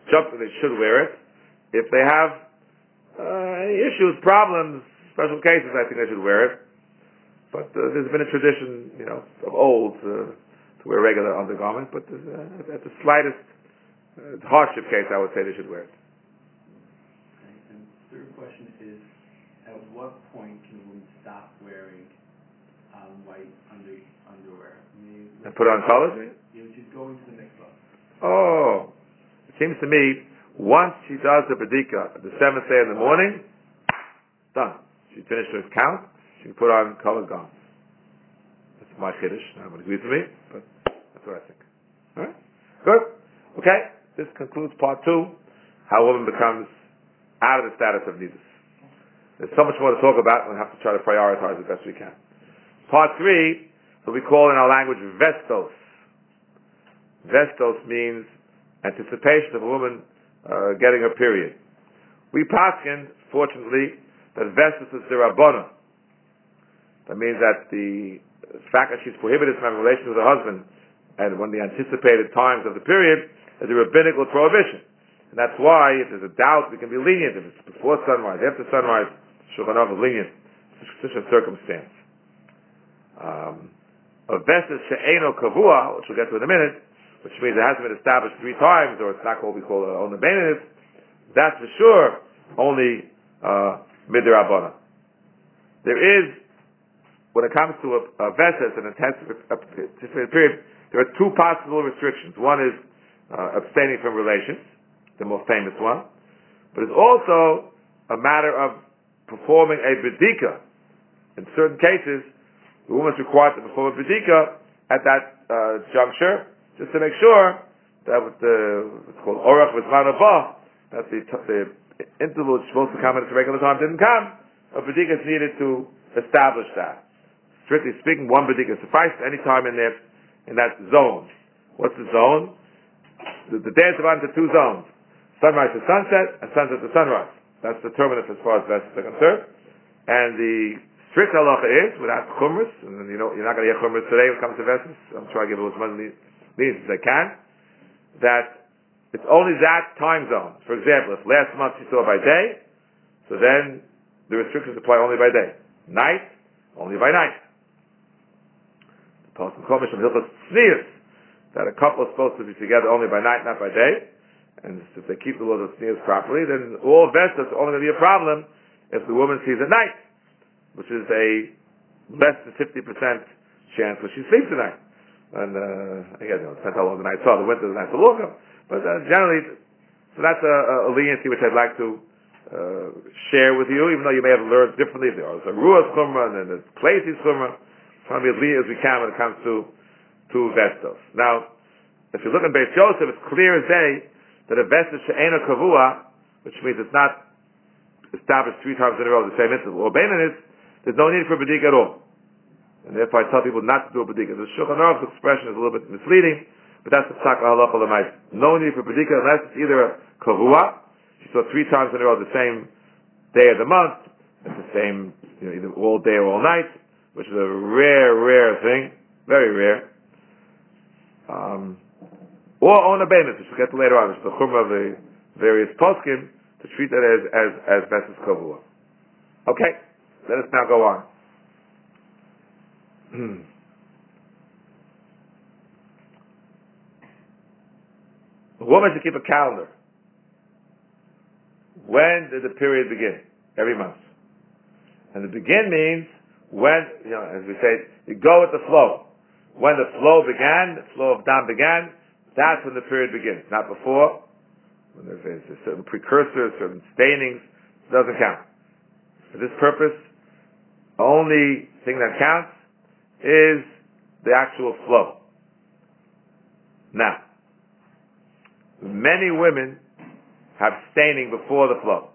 Speaker 1: they should wear it. If they have any issues, problems, special cases, I think they should wear it. But there's been a tradition, of old to wear regular undergarment. But at the slightest hardship case, I would say they should wear it.
Speaker 2: Okay. And the third question is, at what point can a woman stop wearing white underwear?
Speaker 1: And put on colors?
Speaker 2: She's going to the next level.
Speaker 1: Oh, it seems to me, once she does the B'dika the 7th day in the morning, done. She finished her count, she can put on colored garments. That's my Kiddush. Nobody agrees with me, but that's what I think. Alright? Good. Okay, this concludes part 2, how a woman becomes out of the status of Nidus. There's so much more to talk about, we'll have to try to prioritize the best we can. Part 3, what we call in our language Vestos. Vestos means anticipation of a woman getting her period. We paskin, fortunately, that Vestos is the Rabbana. That means that the fact that she's prohibited from having relations with her husband and when the anticipated times of the period is a rabbinical prohibition. And that's why, if there's a doubt, we can be lenient. If it's before sunrise, after sunrise, Shulchan Aruch is lenient. Such a circumstance. A Vestos she'eno kavua, which we'll get to in a minute, which means it hasn't been established 3 times, or it's not what we call an Ona Beinis, that's for sure only Midrabana. There is, when it comes to a Vestos, an anticipated period, there are 2 possible restrictions. One is abstaining from relations, the most famous one, but it's also a matter of performing a B'dika. In certain cases, the woman is required to perform a B'dika at that juncture, just to make sure that with what's called Orach V'zman Haba, that the interval is supposed to come at its regular time didn't come, a B'dika is needed to establish that. Strictly speaking, one B'dika suffices any time in that zone. What's the zone? The day is divided into 2 zones. Sunrise to sunset, and sunset to sunrise. That's the terminus as far as Vestos are concerned. And the strict halacha is, without chumras, and you're not going to get chumras today when it comes to Vestos, I'm trying to give it as much means as I can, that it's only that time zone. For example, if last month she saw by day, so then the restrictions apply only by day. Night, only by night. The Pasuk Chumash from Hilchos Tznius, that a couple is supposed to be together only by night, not by day, and if they keep the laws of Tznius properly, then all Vestos are only going to be a problem if the woman sees at night, which is a less than 50% chance when she sleeps at night. And again, it depends how long the nights are. The winter, the nights are longer. But generally, so that's a leniency which I'd like to share with you, even though you may have learned differently. There is a Ruach Chumrah and then there's Klaisis Chumrah. Trying to be as lenient as we can when it comes to Vestos. Now, if you look in Beis Yosef, it's clear as day that a Vestos she'ena kavua, which means it's not established 3 times in a row the same interval, or Beinan is, there's no need for a B'dika at all. And therefore I tell people not to do a B'dika. The Shulchan Aruch's expression is a little bit misleading, but that's the Psak Halacha L'Mais. No need for B'dika unless it's either a Kavua, she saw 3 times in a row the same day of the month, at the same, either all day or all night, which is a rare thing, very rare. Or on a Beinan, which we'll get to later on, which is the Chumrah of the various poskim, to treat that as Vestos Kavua. Okay, let us now go on. A woman should keep a calendar. When did the period begin? Every month. And the begin means when, as we say, you go with the flow. When the flow began, the flow of Dam began, that's when the period begins. Not before. When there's a certain precursor, certain stainings, it doesn't count. For this purpose, the only thing that counts is the actual flow. Now, many women have staining before the flow.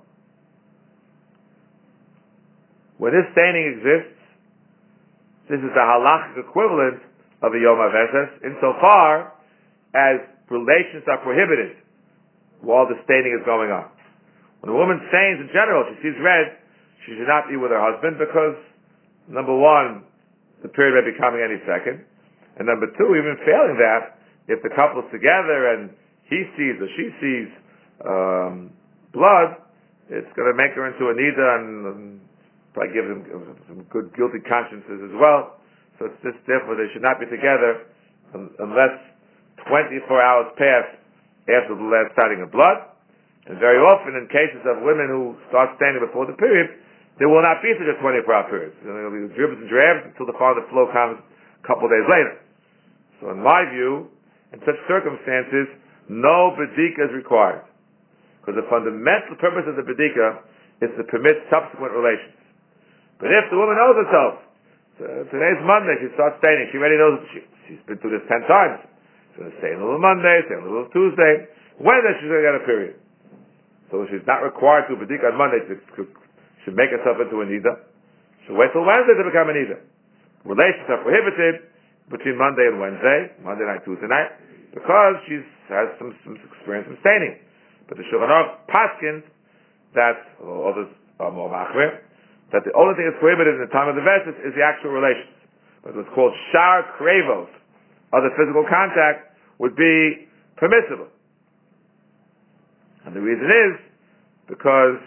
Speaker 1: When this staining exists, this is the halachic equivalent of a Yom HaVeshes, insofar as relations are prohibited while the staining is going on. When a woman stains in general, she sees red, she should not be with her husband because, number one, the period may be coming any second, and number two, even failing that, if the couple's together and he sees or she sees blood, it's going to make her into a nida and probably give them some good guilty consciences as well. So it's just therefore they should not be together unless 24 hours pass after the last sighting of blood. And very often in cases of women who start staining before the period, there will not be such a 24-hour period. There will be dribs and drabs until the father flow comes a couple of days later. So in my view, in such circumstances, no bedika is required. Because the fundamental purpose of the bedika is to permit subsequent relations. But if the woman knows herself, today's Monday, she starts staining, she already knows, she's been through this 10 times. She's going to stay a little Monday, stay a little Tuesday. Wednesday she's going to get a period. So she's not required to bedika on Monday to should make herself into a nida. She'll wait till Wednesday to become a nida. Relations are prohibited between Monday and Wednesday, Monday night, Tuesday night, because she has some experience in staining. But the Shulchan Aruch paskins that, or others are more machmir, that the only thing that's prohibited in the time of the vesses is the actual relations. But what's called shar krevos, other physical contact, would be permissible. And the reason is because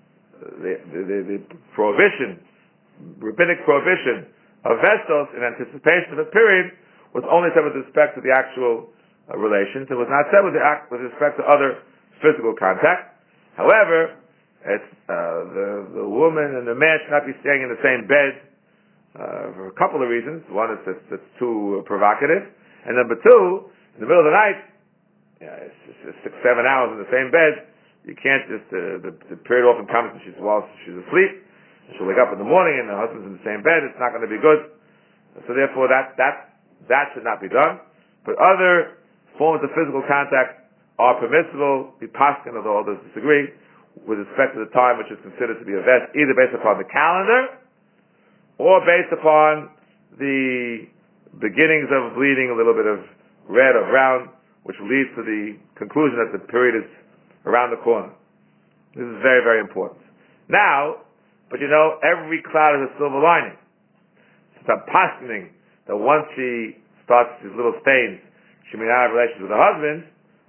Speaker 1: the prohibition, rabbinic prohibition of vestos in anticipation of a period was only said with respect to the actual relations. It was not said with respect to other physical contact. However, it's, the woman and the man should not be staying in the same bed for a couple of reasons. One is it's too provocative, and number two, in the middle of the night, it's 6-7 hours in the same bed. You can't just, the period often comes while she's asleep, and she'll wake up in the morning and the husband's in the same bed. It's not going to be good. So therefore that should not be done. But other forms of physical contact are permissible, be paskin, although others disagree, with respect to the time which is considered to be a vest, either based upon the calendar, or based upon the beginnings of bleeding, a little bit of red or brown, which leads to the conclusion that the period is around the corner. This is very, very important. Now, but you know, every cloud has a silver lining. Since I'm paskening that once she starts these little stains, she may not have relations with her husband,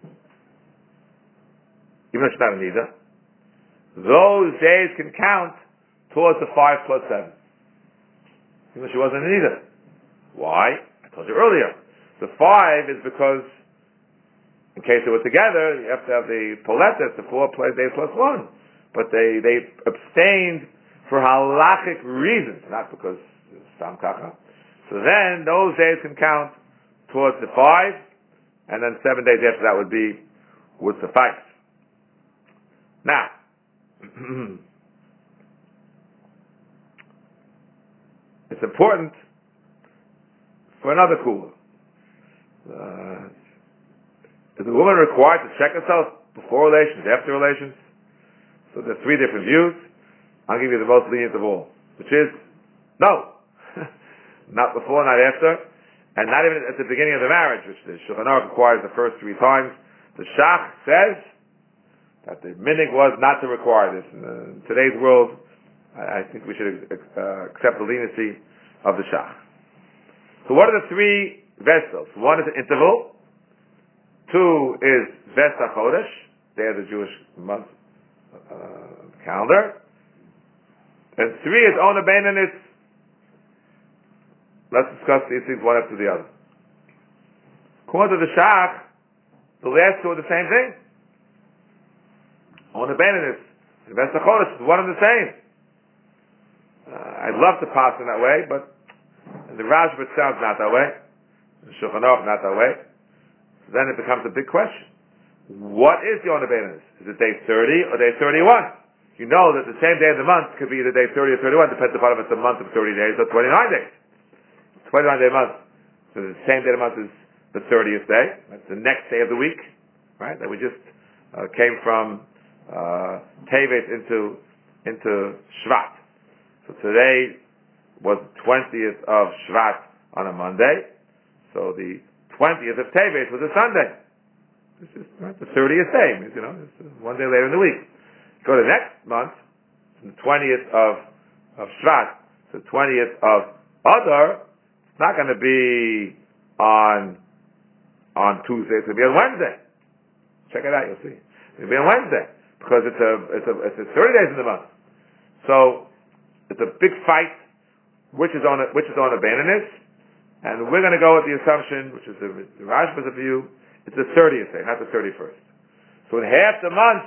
Speaker 1: even though she's not a nida, those days can count towards the 5 plus 7. Even though she wasn't a nida. Why? I told you earlier. The 5 is because in case they were together, you have to have the poletas, the 4 days plus 1. But they abstained for halachic reasons, not because it's Sam Kacha. So then those days can count towards the 5, and then 7 days after that would suffice. Now, it's important for another kula. Is the woman required to check herself before relations, after relations? So there's 3 different views. I'll give you the most lenient of all, which is no. Not before, not after, and not even at the beginning of the marriage, which the Shulchan Aruch requires the first 3 times. The Shach says that the minig was not to require this. In today's world, I think we should accept the leniency of the Shach. So what are the 3 vestals? 1 is an interval. 2 is Vesta Chodesh, day of the Jewish month calendar. And 3 is Ona Beinanis. Let's discuss these things one after the other. According to the Shach, the last 2 are the same thing. Ona Beinanis and Vesta Chodesh is one and the same. I'd love to pass in that way, but in the Rashba it sounds not that way. In the Shulchan Aruch not that way. Then it becomes a big question. What is the Ona Beinanis? Is it day 30 or day 31? You know that the same day of the month could be either day 30 or 31, depends upon if it's a month of 30 days or 29 days. 29-day month. So the same day of the month is the 30th day. That's the next day of the week, right? That we just came from Tevet into Shvat. So today was the 20th of Shvat on a Monday. So the 20th of Tevet was a Sunday. This is right, the 30th day. You know, it's one day later in the week. Go to next month, the 20th of Shvat, the 20th of Adar. It's not going to be on Tuesday. It's going to be on Wednesday. Check it out. You'll see. It'll be on Wednesday because it's 30 days in the month. So it's a big fight, which is on a Baininus, and we're going to go with the assumption, which is the Rashba's view, it's the 30th day, not the 31st. So in half the month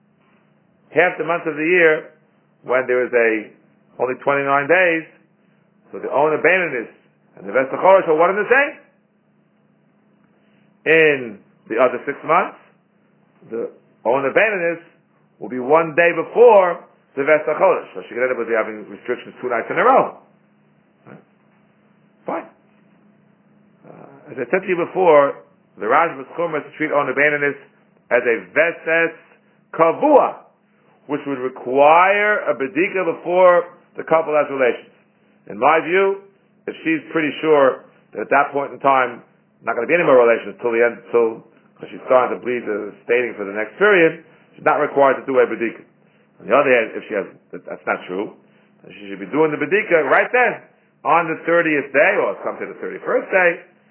Speaker 1: of the year, when there is only 29 days, so the owner Baininus and the Vesta Chodesh are one and the same. In the other 6 months, the owner Baininus will be one day before the Vesta Chodesh. So she could end up with having restrictions 2 nights in a row. Right? Fine. As I said to you before, the Rashba's Chumrah to treat owner Baininus as a Vestes Kavua, which would require a Bedika before the couple has relations. In my view, if she's pretty sure that at that point in time, not going to be any more relations till the end, because she's starting to bleed the staining for the next period, she's not required to do a Bedika. On the other hand, if that's not true, then she should be doing the Bedika right then, on the 30th day, or sometime the 31st day,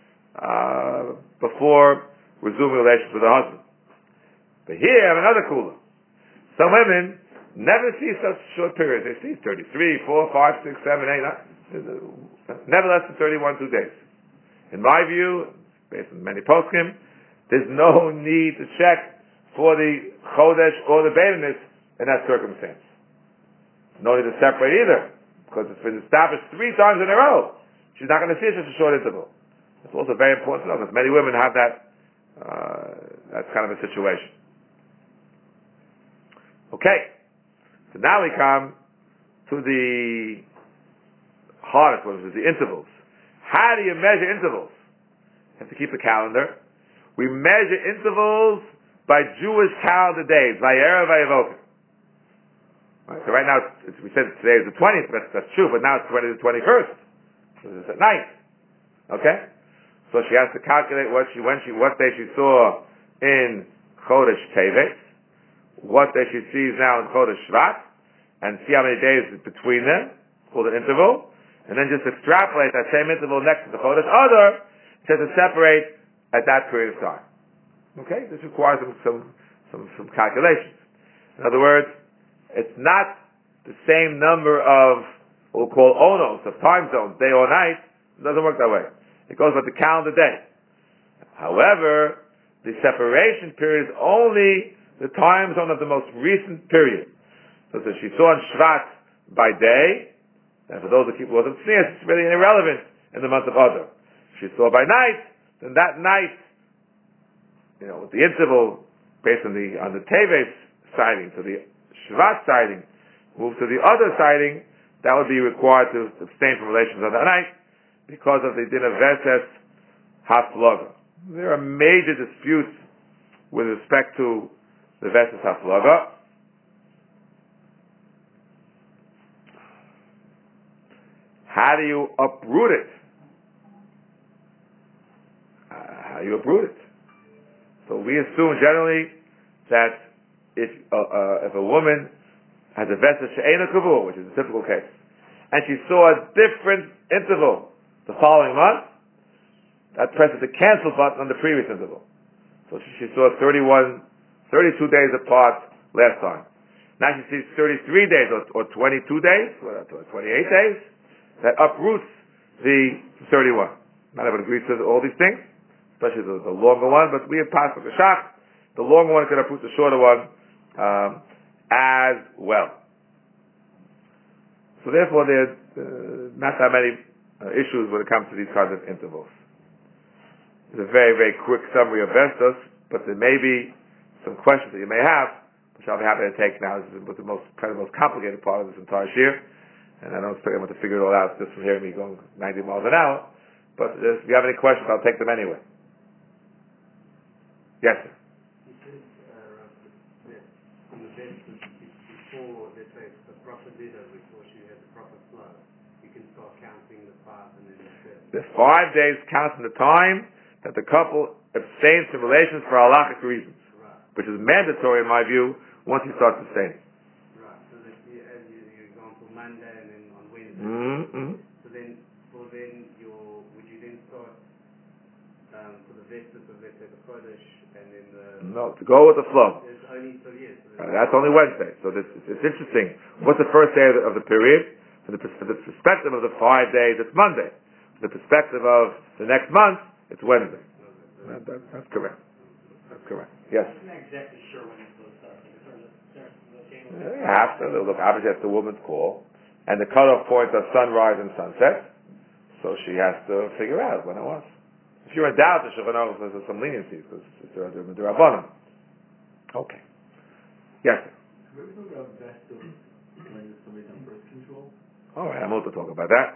Speaker 1: before resuming relations with her husband. But here I have another kula. Some women never see such short periods. They see 33, 4, 5, 6, 7, 8, never less than 31, 2 days. In my view, based on many poskim, there's no need to check for the chodesh or the beilinus in that circumstance. No need to separate either, because it's been established 3 times in a row. She's not going to see such a short interval. It's also very important to know, because many women have that kind of a situation. Okay, so now we come to the hardest one, which is the intervals. How do you measure intervals? You have to keep a calendar. We measure intervals by Jewish calendar days, Vayera, Vayevoka. Right, so right now, we said today is the 20th, that's true, but now it's the 21st. So it's at night. Okay? So she has to calculate what day she saw in Chodesh Tevet, what day she sees now in Chodesh Shvat, and see how many days is between them, called an interval, and then just extrapolate that same interval next to the Chodesh Adar, she has to separate at that period of time. Okay? This requires some calculations. In other words, it's not the same number of what we'll call onos, of time zones, day or night. It doesn't work that way. It goes by the calendar day. However, the separation period is only the time zone of the most recent period. So if she saw in Shvat by day, and for those who keep laws of Tznius, it's really irrelevant in the month of Adar. If she saw by night, then that night, with the interval based on the Tevet sighting to the Shvat sighting, move to the other sighting, that would be required to abstain from relations on that night because of the din of Veses Haflaga. There are major disputes with respect to the Veses Haflaga. How do you uproot it? How do you uproot it? So we assume generally that if a woman has a Veses She'ena Kavur, which is a typical case, and she saw a different interval the following month, that presses the cancel button on the previous interval. So she saw 32 days apart last time. Now she sees 33 days or 22 days, or 28 days. That uproots the 31. Not everyone agrees to all these things, especially the longer one, but we have passed the shach. The longer one can uproot the shorter one as well. So therefore there's not that many issues when it comes to these kinds of intervals. It's a very, very quick summary of Vestos, but there may be some questions that you may have, which I'll be happy to take now. This is the most complicated part of this entire year, and I don't expect anyone to figure it all out just from hearing me going 90 miles an hour, but if you have any questions, I'll take them anyway. Yes, sir.
Speaker 3: You said, that on the Vestos, before, let's say, the proper dinner, before she has the proper flow, you can start counting the 5 and then the 7.
Speaker 1: The 5 days counts from the time that the couple abstains from relations for halachic reasons,
Speaker 3: Right.
Speaker 1: which is mandatory in my view once you start abstaining.
Speaker 3: Right. So that as your example, Monday and then on Wednesday.
Speaker 1: Mm-hmm.
Speaker 3: So then, would you then start for the Vestos of, let's say, the Chodesh And then
Speaker 1: No, to go with the flow.
Speaker 3: it's only till yes.
Speaker 1: That's only Wednesday. So it's interesting. What's the first day of the period? From the perspective of the 5 days, it's Monday. From the perspective of the next month, it's Wednesday. That's correct. That's correct. Yes.
Speaker 4: I'm not exactly sure when it goes up.
Speaker 1: You have to look. Obviously, that's the woman's call, and the cutoff points are sunrise and sunset. So she has to figure out when it was. If you're in doubt, the Shulchan Aruch says there's some leniency because it's the Rabbanim. Okay. Yes.
Speaker 2: Have we ever talked about Vestal when somebody's on birth control?
Speaker 1: All right, I'm going to talk about that.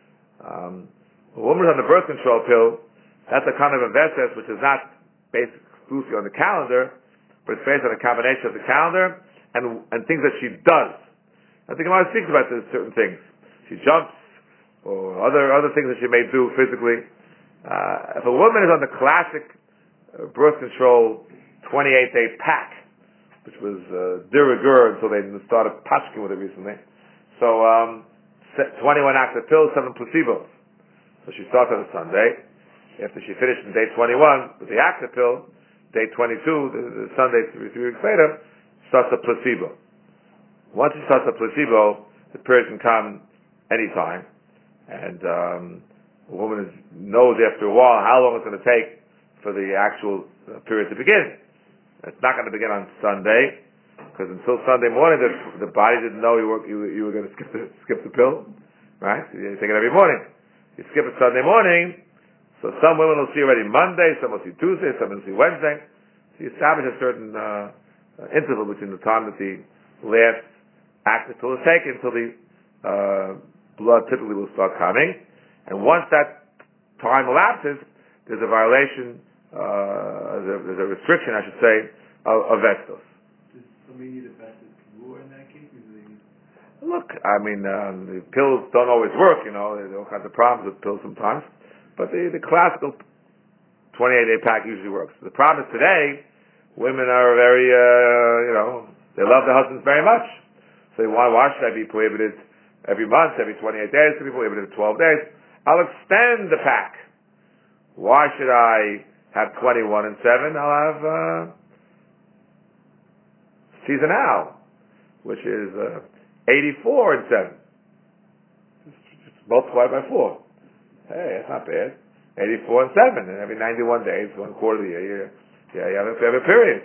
Speaker 1: A woman on the birth control pill, that's a kind of investment which is not based exclusively on the calendar, but it's based on a combination of the calendar and things that she does. I think Gemara speaks about this, certain things. She jumps, or other things that she may do physically. If a woman is on the classic birth control 28-day pack, which was de rigueur until they started pashking with it recently, so 21 active pills, 7 placebos. So she starts on a Sunday. After she finished in day 21 with the active pill, day 22, the Sunday 3 weeks later, starts a placebo. Once she starts a placebo, the period can come anytime, and a woman knows after a while how long it's going to take for the actual period to begin. It's not going to begin on Sunday, because until Sunday morning, the body didn't know you were going to skip the pill, right? So you take it every morning. You skip it Sunday morning, so some women will see already Monday, some will see Tuesday, some will see Wednesday. So you establish a certain interval between the time that the last active pill is taken until the blood typically will start coming. And once that time elapses, there's a violation, there's a restriction, I should say, of vestos.
Speaker 2: Does somebody need a Vestal in that case?
Speaker 1: Look, I mean, the pills don't always work, there's all kinds of problems with pills sometimes, but the classical 28-day pack usually works. The problem is today, women are very, they love their husbands very much. So why should I be prohibited every month, every 28 days, to be prohibited 12 days? I'll extend the pack. Why should I have 21 and 7? I'll have seasonal, which is 84 and 7. Just multiply by 4. Hey, that's not bad. 84 and 7, and every 91 days, 1 quarter of the year, you have a period.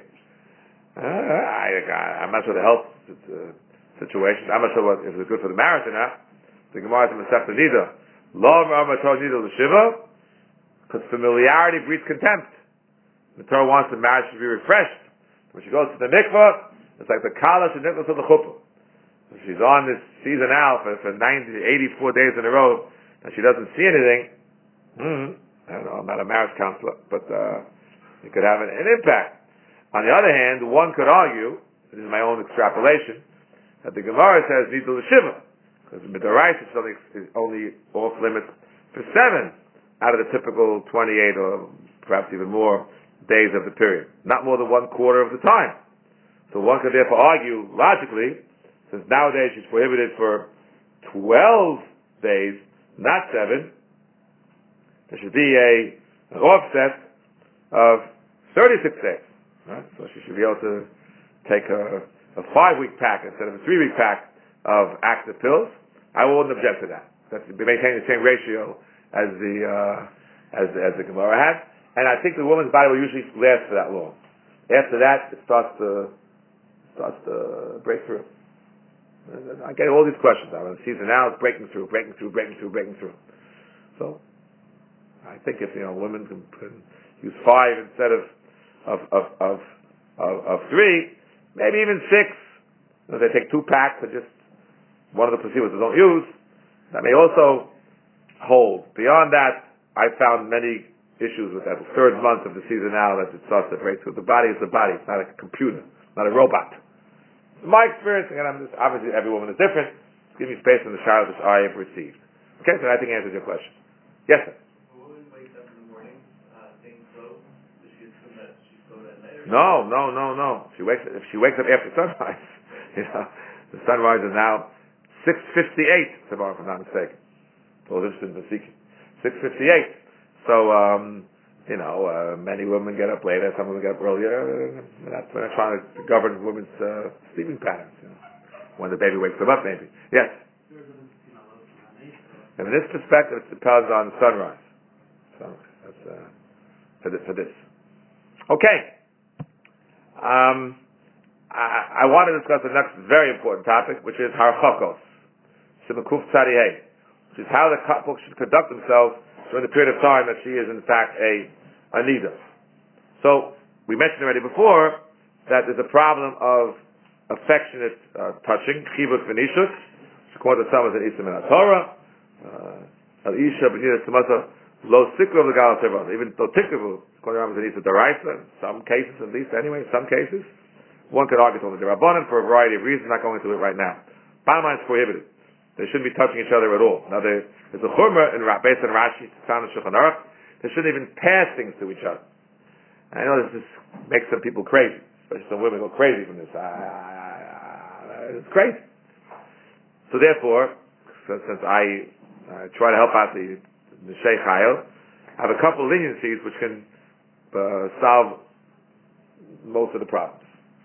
Speaker 1: I'm not sure the health situation. I'm not sure if it's good for the marriage or not. The Gemara is in Masechta Nida. Lo Torah Nida l'Shiva, because familiarity breeds contempt. The Torah wants the marriage to be refreshed. When she goes to the mikvah, it's like the kala should nikvah to the chuppah. If she's on this seasonal for 84 days in a row, and she doesn't see anything, I don't know, I'm not a marriage counselor, but it could have an impact. On the other hand, one could argue, this is my own extrapolation, that the Gemara says Nida l'Shiva, because the Midoraisa is only off limits for 7 out of the typical 28 or perhaps even more days of the period. Not more than 1 quarter of the time. So one could therefore argue, logically, since nowadays she's prohibited for 12 days, not 7, there should be an offset of 36 days. Right? So she should be able to take a 5-week pack instead of a 3-week pack of active pills. I wouldn't object to that. That's maintaining the same ratio as the Gemara had. And I think the woman's body will usually last for that long. After that, it starts to break through. I get all these questions. I mean, season now is breaking through. So, I think if women can use 5 instead of 3, maybe even 6. If they take 2 packs and just one of the placebos they don't use, that may also hold. Beyond that, I found many issues with that. The 3rd month of the season now that it starts to break through. The body is the body. It's not a computer, not a robot. In my experience, again, obviously every woman is different. Just give me space on the showers which I have received. Okay, so I think answers your question. Yes, sir.
Speaker 4: A woman wakes up in the morning, same clothes. Does she assume that she's clothed at night?
Speaker 1: No. If she wakes up after sunrise, the sunrise is now 6:58 tomorrow, if I'm not mistaken. So this is the 6:58. So Many women get up later, some women get up earlier. We're not trying to govern women's sleeping patterns. When the baby wakes them up, maybe. Yes? And in this perspective, it depends on sunrise. So that's for this. Okay. I want to discuss the next very important topic, which is harchakos, Simakuf Tzadihei, which is how the couple should conduct themselves during the period of time that she is in fact a nida. So we mentioned already before that there's a problem of affectionate touching, chivuk v'nishuk, which according to some is an isam in Torah. Al-isha b'nida tzimasa lo sikru of the gal tevah. Even though tikru, according to some is an isam daraisa, in some cases at least anyway, in some cases. One could argue on the Rabbanan for a variety of reasons, not going into it right now. Bottom line is prohibited. They shouldn't be touching each other at all. Now there's a chumrah in Based on Rashi, found in Shulchan Aruch. They shouldn't even pass things to each other. I know this makes some people crazy, especially some women go crazy from this. It's crazy. So therefore, since I try to help out the Sheikh Hayel, I have a couple of leniencies which can solve most of the problems.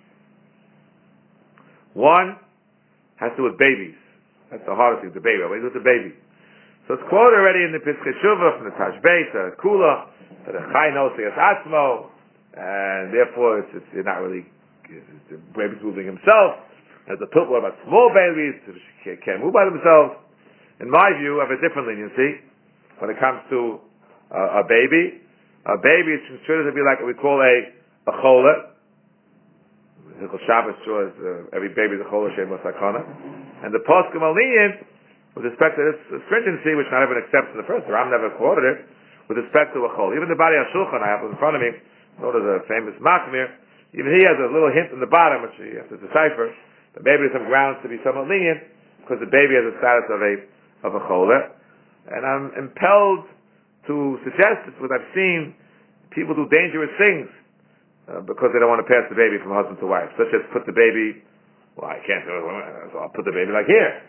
Speaker 1: One has to do with babies. That's the hardest thing, the baby. What do you do with the baby? So it's quoted already in the Piskei Shuvah from the Tashbei to the Kula to the Chai Nosias Atzmo, and therefore it's not really the baby's moving himself. There's a pilpul about small babies who can't move by themselves. In my view, I have a different leniency when it comes to a baby. A baby is considered to be like what we call a chola. Hilchos Shabbos shows every baby is a chola shem sakana, and the poskim are lenient with respect to this stringency, which not everyone accepts in the first. Ram never quoted it with respect to a chola. Even the Bari HaShulchan I have in front of me, known as a famous Machmir, even he has a little hint in the bottom which you have to decipher. But maybe there's some grounds to be somewhat lenient because the baby has a status of a chola, and I'm impelled to suggest this because I've seen people do dangerous things. Because they don't want to pass the baby from husband to wife, such as put the baby. Well, I can't do it, so I'll put the baby like here.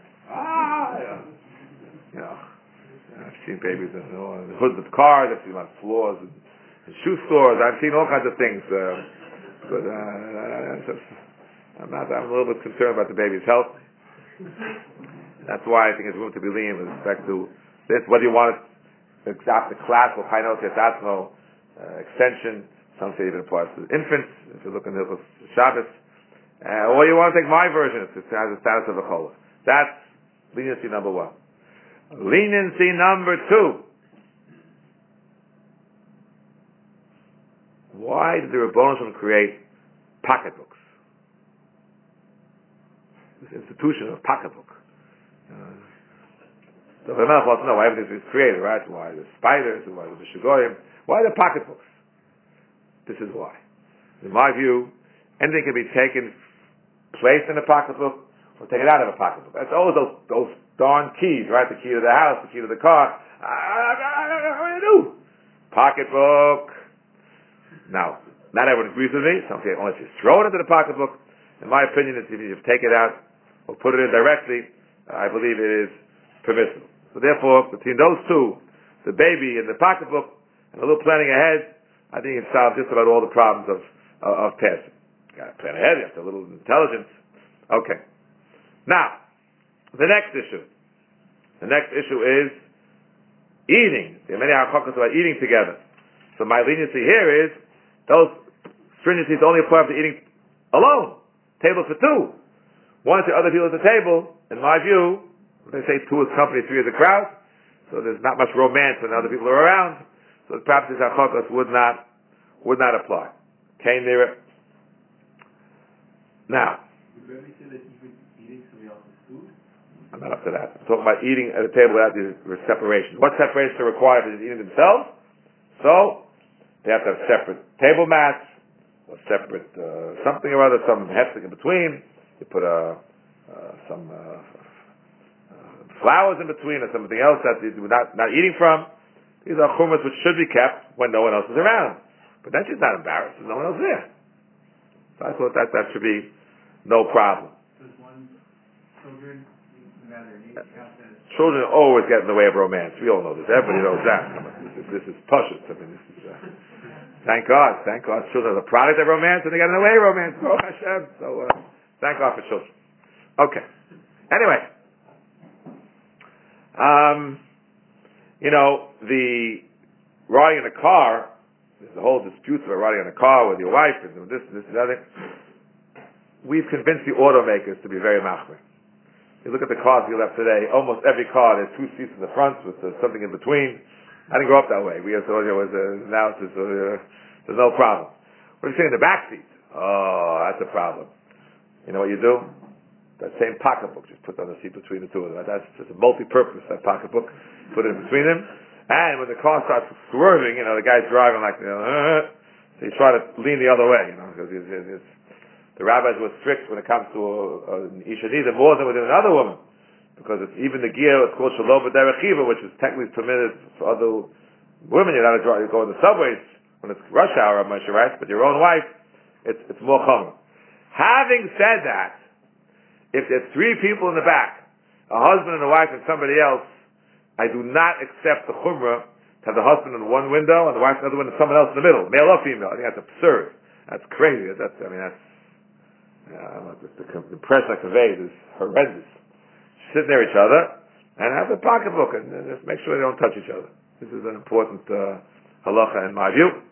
Speaker 1: I've seen babies in the hoods of cars. I've seen them on floors and shoe stores. I've seen all kinds of things. But I'm a little bit concerned about the baby's health. That's why I think it's room to be lenient with respect to this. Whether you want to adopt the classical Chainot Yatzmo extension. Some say even applies to infants, if you look in the Hilchos Shabbos. Or you want to take my version, it has the status of a chola. That's leniency number one. Leniency number two. Why did the Rebbeinu Shalom create pocketbooks? This institution of pocketbook. The Rebbeinu wants to know why everything is created, right? Why the spiders, why the shigoyim, why the pocketbooks? This is why. In my view, anything can be taken, placed in a pocketbook, or taken out of a pocketbook. That's always those darn keys, right? The key to the house, the key to the car. What do you do? Pocketbook. Now, not everyone agrees with me. Some say only if you throw it into the pocketbook. In my opinion, if you take it out or put it in directly, I believe it is permissible. So therefore, between those two, the baby and the pocketbook, and a little planning ahead, I think it solves just about all the problems of passing. You got to plan ahead, you have to have a little intelligence. Okay. Now, the next issue. The next issue is eating. There are many halachos about eating together. So my leniency here is those stringencies only apply to eating alone. Table for two. One or two other people at the table, in my view, they say two is company, three is a crowd. So there's not much romance when other people are around. So perhaps these halachos would not apply. Came near it. Now,
Speaker 2: would Rebbe say that even eating somebody else's food?
Speaker 1: I'm not up to that. I'm talking about eating at a table without the separation. What separation are required for eating themselves? So they have to have separate table mats, or separate something or other, some hefsek in between. You put some flowers in between, or something else that you're not eating from. These are chumras which should be kept when no one else is around. But then she's not embarrassed, there's no one else there. So I thought that should be no problem.
Speaker 2: Does one children matter, you need to count that.
Speaker 1: Children always get in the way of romance. We all know this. Everybody knows that. This is Pashut. I mean, this is, thank God. Children are the product of romance, and they get in the way of romance. Oh, Hashem. So, thank God for children. Okay. Anyway. The riding in a car, there's a whole dispute about riding in a car with your wife and this and the other. We've convinced the automakers to be very machmir. You look at the cars we left today, almost every car, there's 2 seats in the front with something in between. I didn't grow up that way. We have now there's no problem. What do you say in the back seat? Oh, that's a problem. You know what you do? That same pocketbook, just put on the seat between the two of them. That's just a multi-purpose, that pocketbook. Put it in between them. And when the car starts swerving, the guy's driving like, so you try to lean the other way, because the rabbis were strict when it comes to an Isha Nida more than with another woman. Because it's even the gear, it's called Shalom B'derech Chiva, which is technically permitted for other women. You're not allowed to go in the subways when it's rush hour, I'm not sure, right? But your own wife, it's more common. Having said that, if there's 3 people in the back, a husband and a wife and somebody else, I do not accept the chumrah to have the husband in one window and the wife in the other window and someone else in the middle, male or female. I think that's absurd. That's crazy. The impression I conveyed is horrendous. Sit near each other and have the pocketbook and just make sure they don't touch each other. This is an important halacha in my view.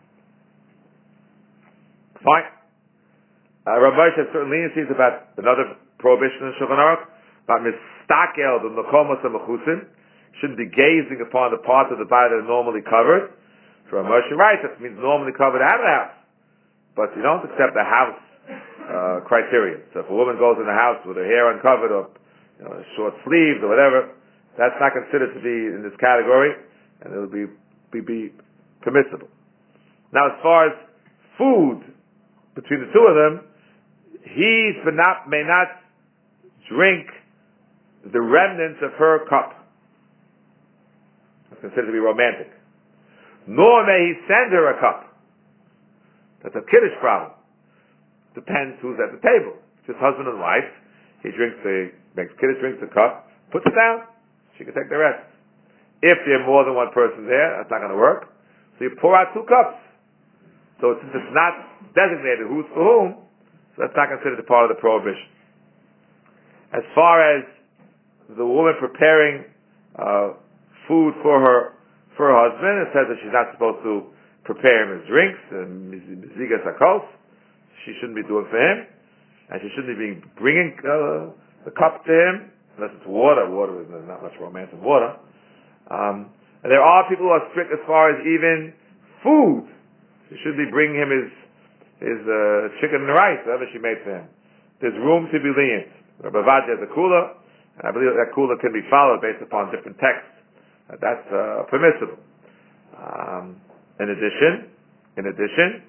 Speaker 1: Fine. Rabbi Moshe has certain leniencies about another prohibition in Shulchan Aruch about mistakel the mekomos hamechusim. Shouldn't be gazing upon the parts of the body that are normally covered. So Rabbi Moshe writes that means normally covered out of the house, but you don't accept the house criteria. So if a woman goes in the house with her hair uncovered or short sleeves or whatever, that's not considered to be in this category, and it will be permissible. Now, as far as food between the two of them, he may not drink the remnants of her cup. That's considered to be romantic. Nor may he send her a cup. That's a kiddush problem. Depends who's at the table. If it's husband and wife, he makes kiddush, drinks the cup, puts it down, she can take the rest. If there's more than one person there, that's not going to work. So you pour out 2 cups. So since it's not designated who's for whom, so that's not considered a part of the prohibition. As far as the woman preparing food for her husband, it says that she's not supposed to prepare him his drinks, mizigas hakos. She shouldn't be doing for him, and she shouldn't be bringing the cup to him unless it's water. Water is not much romance in water. And there are people who are strict as far as even food. She should be bringing him his chicken and rice, whatever she made for him. There's room to be lenient. Rabbi Vadia has a kula, and I believe that kula can be followed based upon different texts. That's permissible. In addition,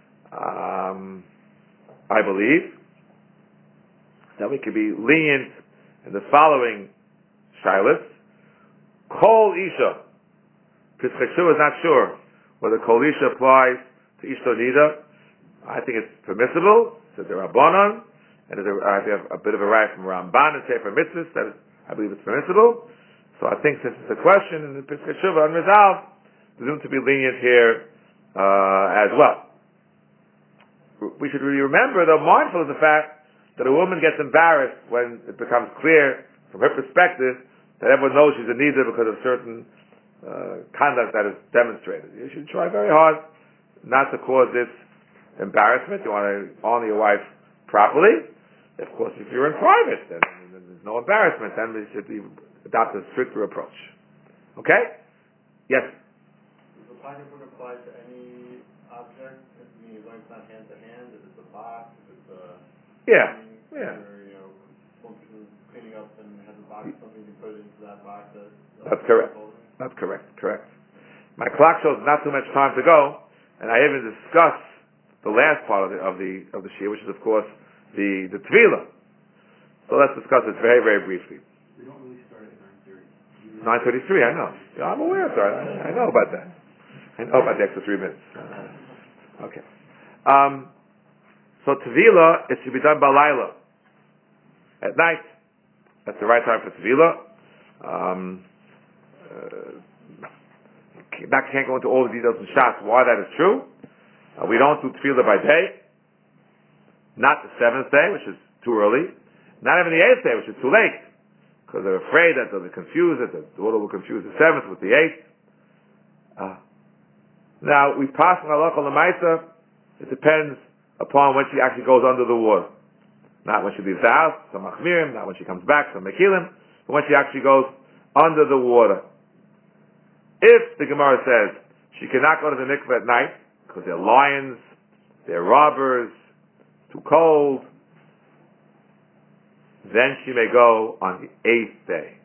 Speaker 1: I believe that we could be lenient in the following shilas. Kol Isha. Pischashu is not sure whether Kol Isha applies to Ishto Nida. I think it's permissible. It's a Rabbanon, and I have a bit of a right from Ramban and Sefer Mitzvahs that I believe it's permissible. So I think since it's a question in the Pischei Shuvah unresolved, there's room to be lenient here as well. We should really remember, though, mindful of the fact that a woman gets embarrassed when it becomes clear from her perspective that everyone knows she's a neither because of certain conduct that is demonstrated. You should try very hard not to cause this embarrassment. You want to honor your wife properly. Of course, if you're in private, then there's no embarrassment. Then we should adopt a stricter approach. Okay? Yes?
Speaker 4: Does the pocketbook apply to any object? As long as it's not hand to hand, if it's a box, if it's a...
Speaker 1: Yeah.
Speaker 4: Or, one person cleaning up and has a box, something you put into that box.
Speaker 1: That's correct. That's correct. My clock shows not too much time to go, and I even discuss the last part of the shir, which is of course the tefillah. So let's discuss it very, very briefly.
Speaker 2: We don't really start at 9:30.
Speaker 1: 9:33, I know. Yeah, I'm aware, sir. I know about that. I know about the extra 3 minutes. Okay. So tefillah, it should be done by Laila, at night. That's the right time for tefillah. Can't go into all the details and shots why that is true. We don't do tefillah by day. Not the 7th day, which is too early. Not even the 8th day, which is too late. Because they're afraid that they'll be confused, that the daughter will confuse the 7th with the 8th. Now, we pass on halacha l'maisa. It depends upon when she actually goes under the water. Not when she leaves the house, some machmirim, not when she comes back, some mekilim, but when she actually goes under the water. If the Gemara says she cannot go to the mikveh at night, because they're lions, they're robbers, too cold, then she may go on the 8th day.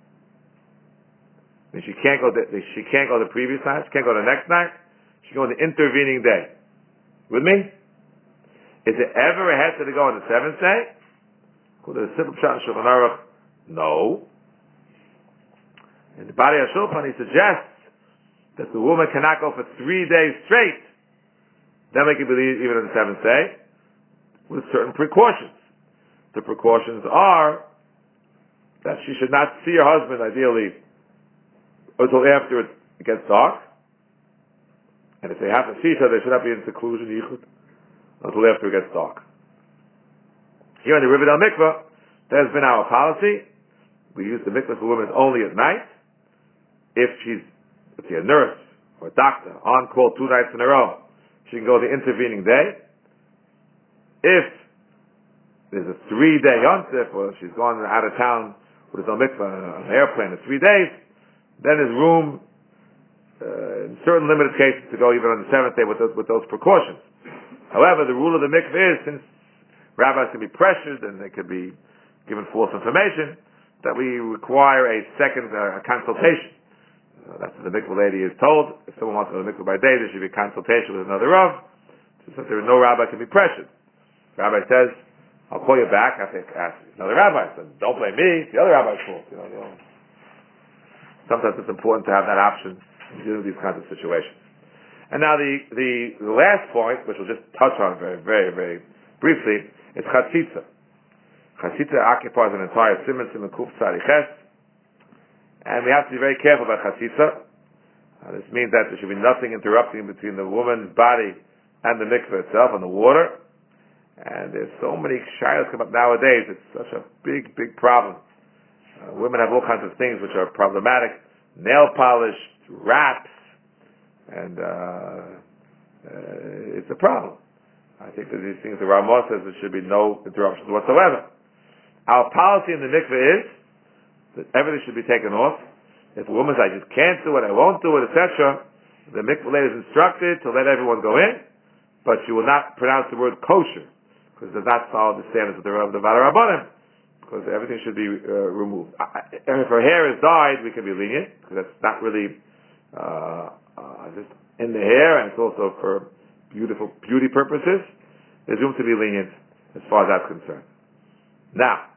Speaker 1: And she can't go the previous night, she can't go the next night, she can go the intervening day. With me? Is it ever a heter to go on the 7th day? According to the simple pshat in Shulchan Aruch, no. In the Bari HaShulchan, he suggests that the woman cannot go for 3 days straight. Then we can believe even on the 7th day, with certain precautions. The precautions are that she should not see her husband, ideally, until after it gets dark. And if they have to see each other, they should not be in seclusion, yichud, until after it gets dark. Here in the Riverdale Mikveh, that has been our policy. We use the mikveh for women only at night. If she's a nurse or a doctor on call 2 nights in a row, she can go the intervening day. If there's a 3-day yontif, or she's gone out of town with no mikveh on an airplane in 3 days, then there's room in certain limited cases to go even on the 7th day with those precautions. However, the rule of the mikveh is, since rabbis can be pressured and they could be given false information, that we require a second consultation. That's what the mikveh lady is told. If someone wants to go to the mikveh by day, there should be a consultation with another rav. Since there is no rabbi can be pressured. Rabbi says, I'll call you back. I have to ask another rabbi. So don't blame me. It's the other rabbi's fault. Sometimes it's important to have that option in dealing with these kinds of situations. And now the last point, which we'll just touch on very, very, very briefly, is chatzitza. Chatzitza occupies an entire siman kuf tzadiches, and we have to be very careful about chatzitza. This means that there should be nothing interrupting between the woman's body and the mikveh itself and the water. And there's so many shaylas come up nowadays. It's such a big, big problem. Women have all kinds of things which are problematic: nail polish, wraps, and it's a problem. I think that these things, the Ramah says there should be no interruptions whatsoever. Our policy in the mikveh is that everything should be taken off. If a woman says, I just can't do it, I won't do it, etc., the mikveh lady is instructed to let everyone go in, but she will not pronounce the word kosher, because it does not follow the standards of the Vada Rabbanim, because everything should be removed. If her hair is dyed, we can be lenient, because that's not really just in the hair, and it's also for beauty purposes. There's room to be lenient as far as that's concerned. Now,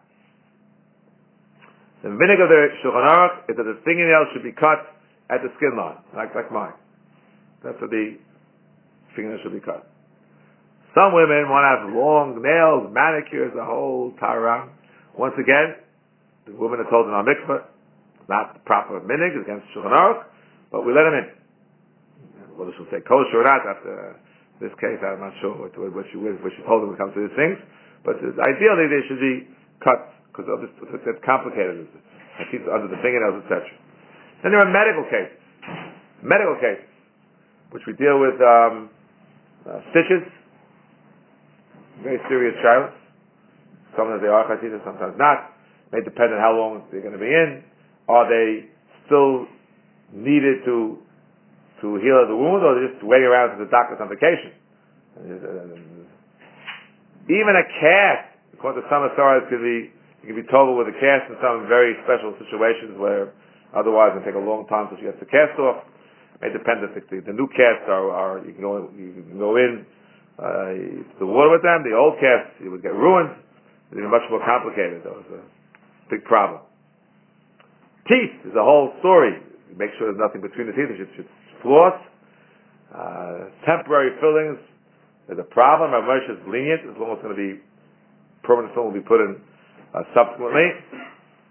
Speaker 1: the minhag of the Shulchan Aruch is that the fingernails should be cut at the skin line, like mine. That's what the fingernails should be cut. Some women want to have long nails, manicures, the whole taram. Once again, the women are told in our mikveh, not the proper minhag, it's against Shulchan Aruch, but we let them in. Whether she'll say kosher or not, after this case, I'm not sure what she told them when it comes to these things, but ideally they should be cut, because it's complicated. It keeps under the fingernails, etc. Then there are medical cases, which we deal with stitches, very serious child. Sometimes they are chatzitza, sometimes not. It may depend on how long they're going to be in. Are they still needed to heal the wound, or they're just waiting around for the doctor's on vacation? Even a cast, according to some authorities, can be told with a cast in some very special situations where otherwise it can take a long time until she gets the cast off. It may depend if the new casts are you can go in the water with them. The old casts, it would get ruined. It's much more complicated. That was a big problem. Teeth is a whole story. Make sure there's nothing between the teeth. It should floss. Temporary fillings is a problem. Rav Moshe is lenient as long as it's going to be permanent filling will be put in subsequently.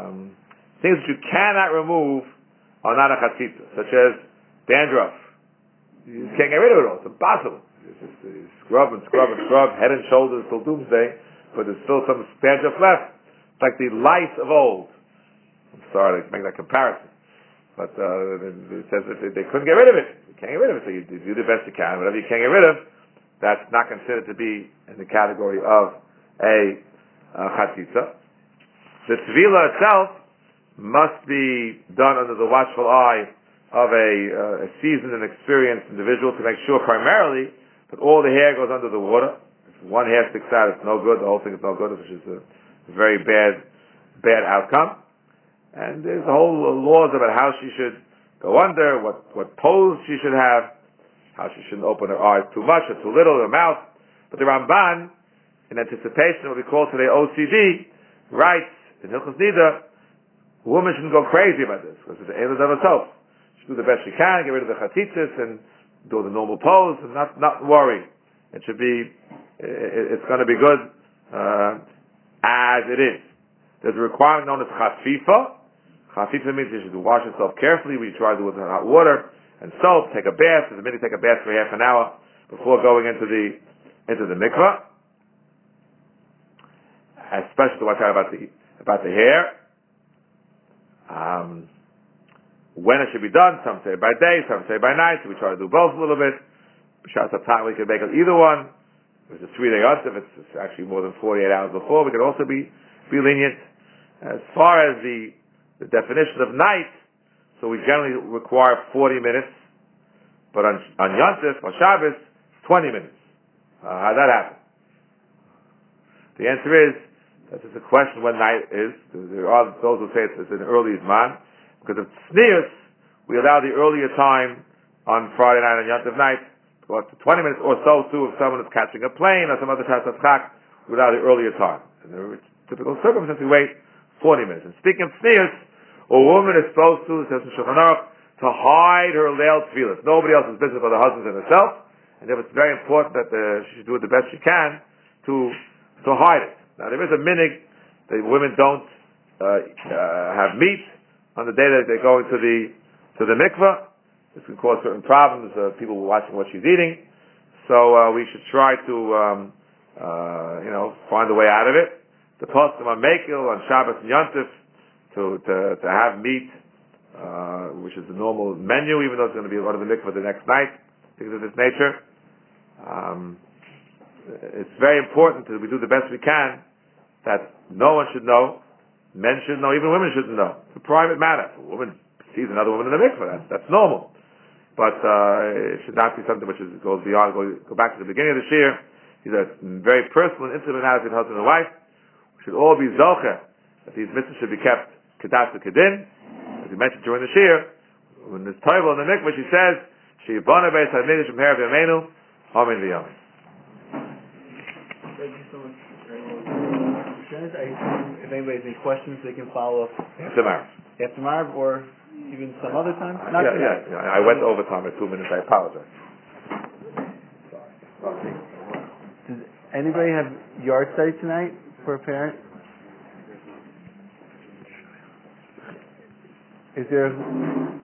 Speaker 1: Things that you cannot remove are not a chatzitza, such as dandruff. You can't get rid of it all. It's impossible. You scrub and scrub and scrub, head and shoulders till doomsday, but there's still some dandruff left. It's like the lice of old. I'm sorry to make that comparison. But it says if they couldn't get rid of it. You can't get rid of it, so you do the best you can. Whatever you can't get rid of, that's not considered to be in the category of a chatzitza. The tefillah itself must be done under the watchful eye of a seasoned and experienced individual to make sure primarily that all the hair goes under the water. If one hair sticks out, it's no good. The whole thing is no good, which is a very bad outcome. And there's a whole laws about how she should go under, what pose she should have, how she shouldn't open her eyes too much or too little, her mouth. But the Ramban, in anticipation of what we call today OCD, writes in Hilchos Nida, a woman shouldn't go crazy about this, because it's the end of herself. She should do the best she can, get rid of the chatitzis and do the normal pose, and not worry. It should be, it's going to be good as it is. There's a requirement known as chafifa. Chafifa means you should wash yourself carefully. We try to do it with hot water and soap. Take a bath. There's a minute, take a bath for half an hour before going into the mikvah. Especially to watch out about the hair. When it should be done, some say by day, some say by night, so we try to do both a little bit. B'shas HaTam, we can make it either one. If it's a 3-day yontif, if it's actually more than 48 hours before, we can also be lenient. As far as the definition of night, so we generally require 40 minutes, but on yontif, on Shabbos, 20 minutes. How'd that happen? The answer is, that is a question when night is. There are those who say it's an early Zman, because of Tznius, we allow the earlier time on Friday night and Yontif night, go up to 20 minutes or so too, if someone is catching a plane or some other type of chak, we allow the earlier time. In the typical circumstances, we wait 40 minutes. And speaking of Tznius, a woman is supposed to, says in Shulchan Aruch, to hide her leil tefillah. Nobody else's business but her husband and herself, and therefore it's very important that she should do it the best she can to hide it. Now there is a minig that women don't have meat on the day that they're going to the mikveh. This can cause certain problems, people watching what she's eating. So we should try to find a way out of it. The poskim on Mekil, on Shabbos and Yontif, to have meat, which is the normal menu, even though it's going to be a lot of the mikveh the next night, things of this nature. It's very important that we do the best we can, that no one should know, men should know, even women shouldn't know. It's a private matter. If a woman sees another woman in the mikveh, that's normal. But it should not be something which goes beyond, go back to the beginning of the shir. These are very personal and intimate matters between husband and wife. We should all be zocher that these mitzvahs should be kept kedas kedin. As we mentioned during the shir, when there's toivel in the mikveh, she says, She'ibana beis hamidrash from her v'yameinu, amen v'yamen.
Speaker 2: Thank you so much. If anybody has any questions, they can follow up
Speaker 1: After Marv,
Speaker 2: or even some other time.
Speaker 1: Yeah. I went overtime by 2 minutes. I apologize.
Speaker 2: Does anybody have yard study tonight for a parent? Is there